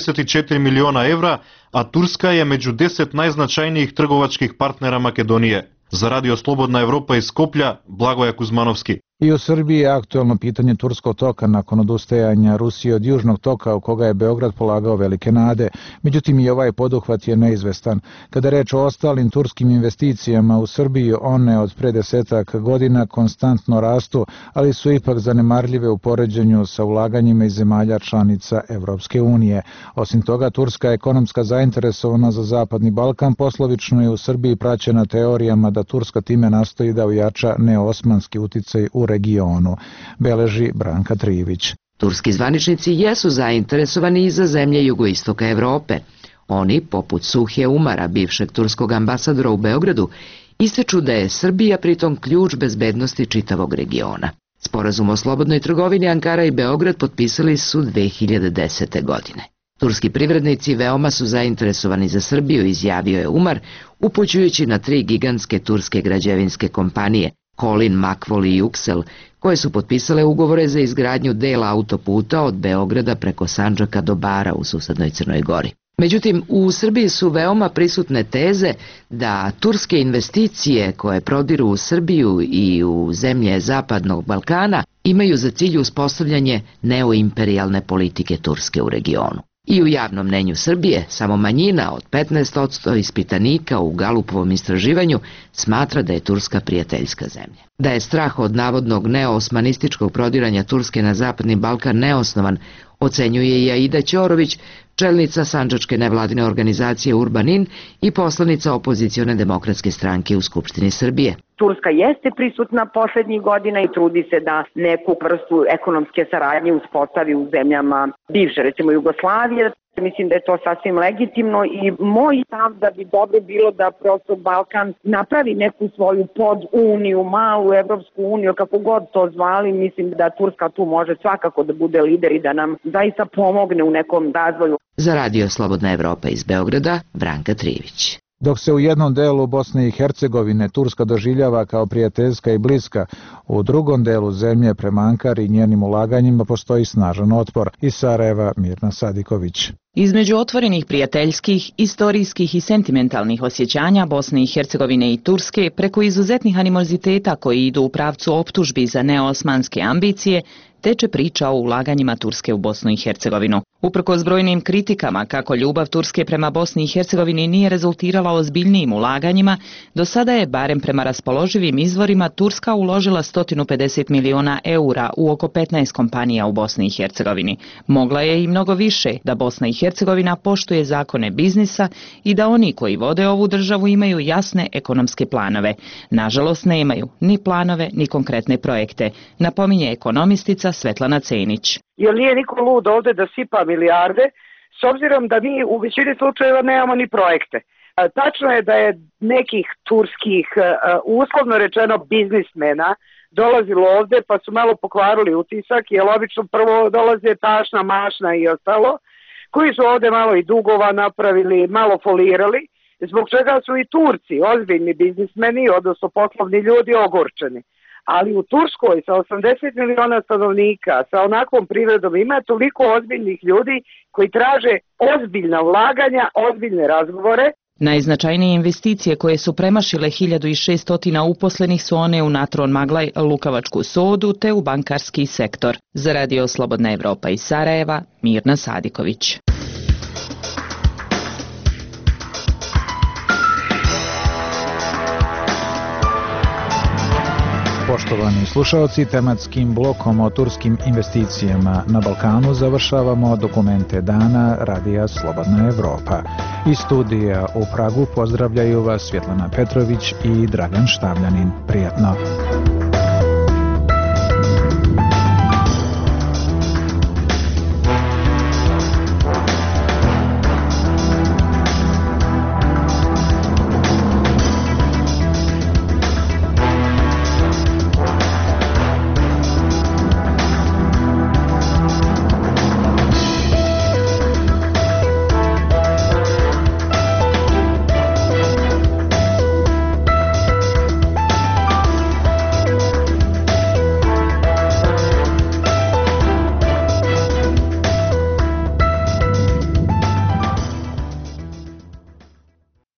44 miliona evra, a Turska je među 10 najznačajnijih trgovačkih partnera Makedonije. Za radio Slobodna Evropa iz Skoplja, Blagoja Kuzmanovski. I u Srbiji je aktuelno pitanje Turskog toka nakon odustajanja Rusije od Južnog toka u koga je Beograd polagao velike nade. Međutim, i ovaj poduhvat je neizvestan. Kada je reč o ostalim turskim investicijama u Srbiji, one od pre 10 godina konstantno rastu, ali su ipak zanemarljive u poređenju sa ulaganjima iz zemalja članica Evropske unije. Osim toga, turska ekonomska zainteresovana za Zapadni Balkan poslovično je u Srbiji praćena teorijama da Turska time nastoji da ojača neosmanski uticaj u regionu, beleži Branka Trivić. Turski zvaničnici jesu zainteresovani i za zemlje jugoistoka Evrope. Oni, poput Suhe Umara, bivšeg turskog ambasadora u Beogradu, ističu da je Srbija pritom ključ bezbednosti čitavog regiona. Sporazum o slobodnoj trgovini Ankara i Beograd potpisali su 2010. godine. Turski privrednici veoma su zainteresovani za Srbiju, izjavio je Umar, upućujući na 3 gigantske turske građevinske kompanije, Kolin, Makvol i Juksel, koje su potpisale ugovore za izgradnju dela autoputa od Beograda preko Sandžaka do Bara u susednoj Crnoj Gori. Međutim, u Srbiji su veoma prisutne teze da turske investicije koje prodiru u Srbiju i u zemlje Zapadnog Balkana imaju za cilj uspostavljanje neoimperijalne politike Turske u regionu. I u javnom mnenju Srbije samo manjina od 15% ispitanika u Galupovom istraživanju smatra da je Turska prijateljska zemlja. Da je strah od navodnog neoosmanističkog prodiranja Turske na Zapadni Balkan neosnovan, ocenjuje i Aida Ćorović, čelnica sandžačke nevladine organizacije Urbanin i poslanica opozicione demokratske stranke u Skupštini Srbije. Turska jeste prisutna poslednjih godina i trudi se da neku vrstu ekonomske saradnje uspostavi u zemljama bivše, recimo Jugoslavije. Mislim da je to sasvim legitimno i moj stav da bi dobro bilo da prosto Balkan napravi neku svoju poduniju, malu Evropsku uniju, kako god to zvali. Mislim da Turska tu može svakako da bude lider i da nam zaista pomogne u nekom razvoju. Za radio Slobodna Evropa iz Beograda, Branka Trivić. Dok se u jednom delu Bosne i Hercegovine Turska doživljava kao prijateljska i bliska, u drugom delu zemlje prema Ankari i njenim ulaganjima postoji snažan otpor. Iz Sarajeva Mirna Sadiković. Između otvorenih prijateljskih, istorijskih i sentimentalnih osjećanja Bosne i Hercegovine i Turske preko izuzetnih animoziteta koji idu u pravcu optužbi za neosmanske ambicije, teče priča o ulaganjima Turske u Bosnu i Hercegovinu. Uprkos brojnim kritikama kako ljubav Turske prema Bosni i Hercegovini nije rezultirala ozbiljnijim ulaganjima, do sada je, barem prema raspoloživim izvorima, Turska uložila 150 miliona eura u oko 15 kompanija u Bosni i Hercegovini. Mogla je i mnogo više da Bosna i Hercegovina poštuje zakone biznisa i da oni koji vode ovu državu imaju jasne ekonomske planove. Nažalost, nemaju ni planove ni konkretne projekte, napominje ekonomistica Svetlana Cenić. Jer nije niko lud ovde da sipa milijarde, s obzirom da mi u većini slučajeva nemamo ni projekte. Tačno je da je nekih turskih, uslovno rečeno, biznismena dolazilo ovde pa su malo pokvarili utisak, jer obično prvo dolaze tašna, mašna i ostalo, koji su ovde malo i dugova napravili, malo folirali, zbog čega su i Turci, ozbiljni biznismeni, odnosno poslovni ljudi, ogorčeni. Ali u Turskoj sa 80 miliona stanovnika, sa onakvom privredom ima toliko ozbiljnih ljudi koji traže ozbiljna ulaganja, ozbiljne razgovore. Najznačajnije investicije koje su premašile 1600 uposlenih su one u Natron Maglaj, Lukavačku sodu te u bankarski sektor. Za Radio Slobodna Evropa iz Sarajeva, Mirna Sadiković. Poštovani slušaoci, tematskim blokom o turskim investicijama na Balkanu završavamo dokumente dana Radija Slobodna Evropa. Iz studija u Pragu pozdravljaju vas Svetlana Petrović i Dragan Štavljanin. Prijatno!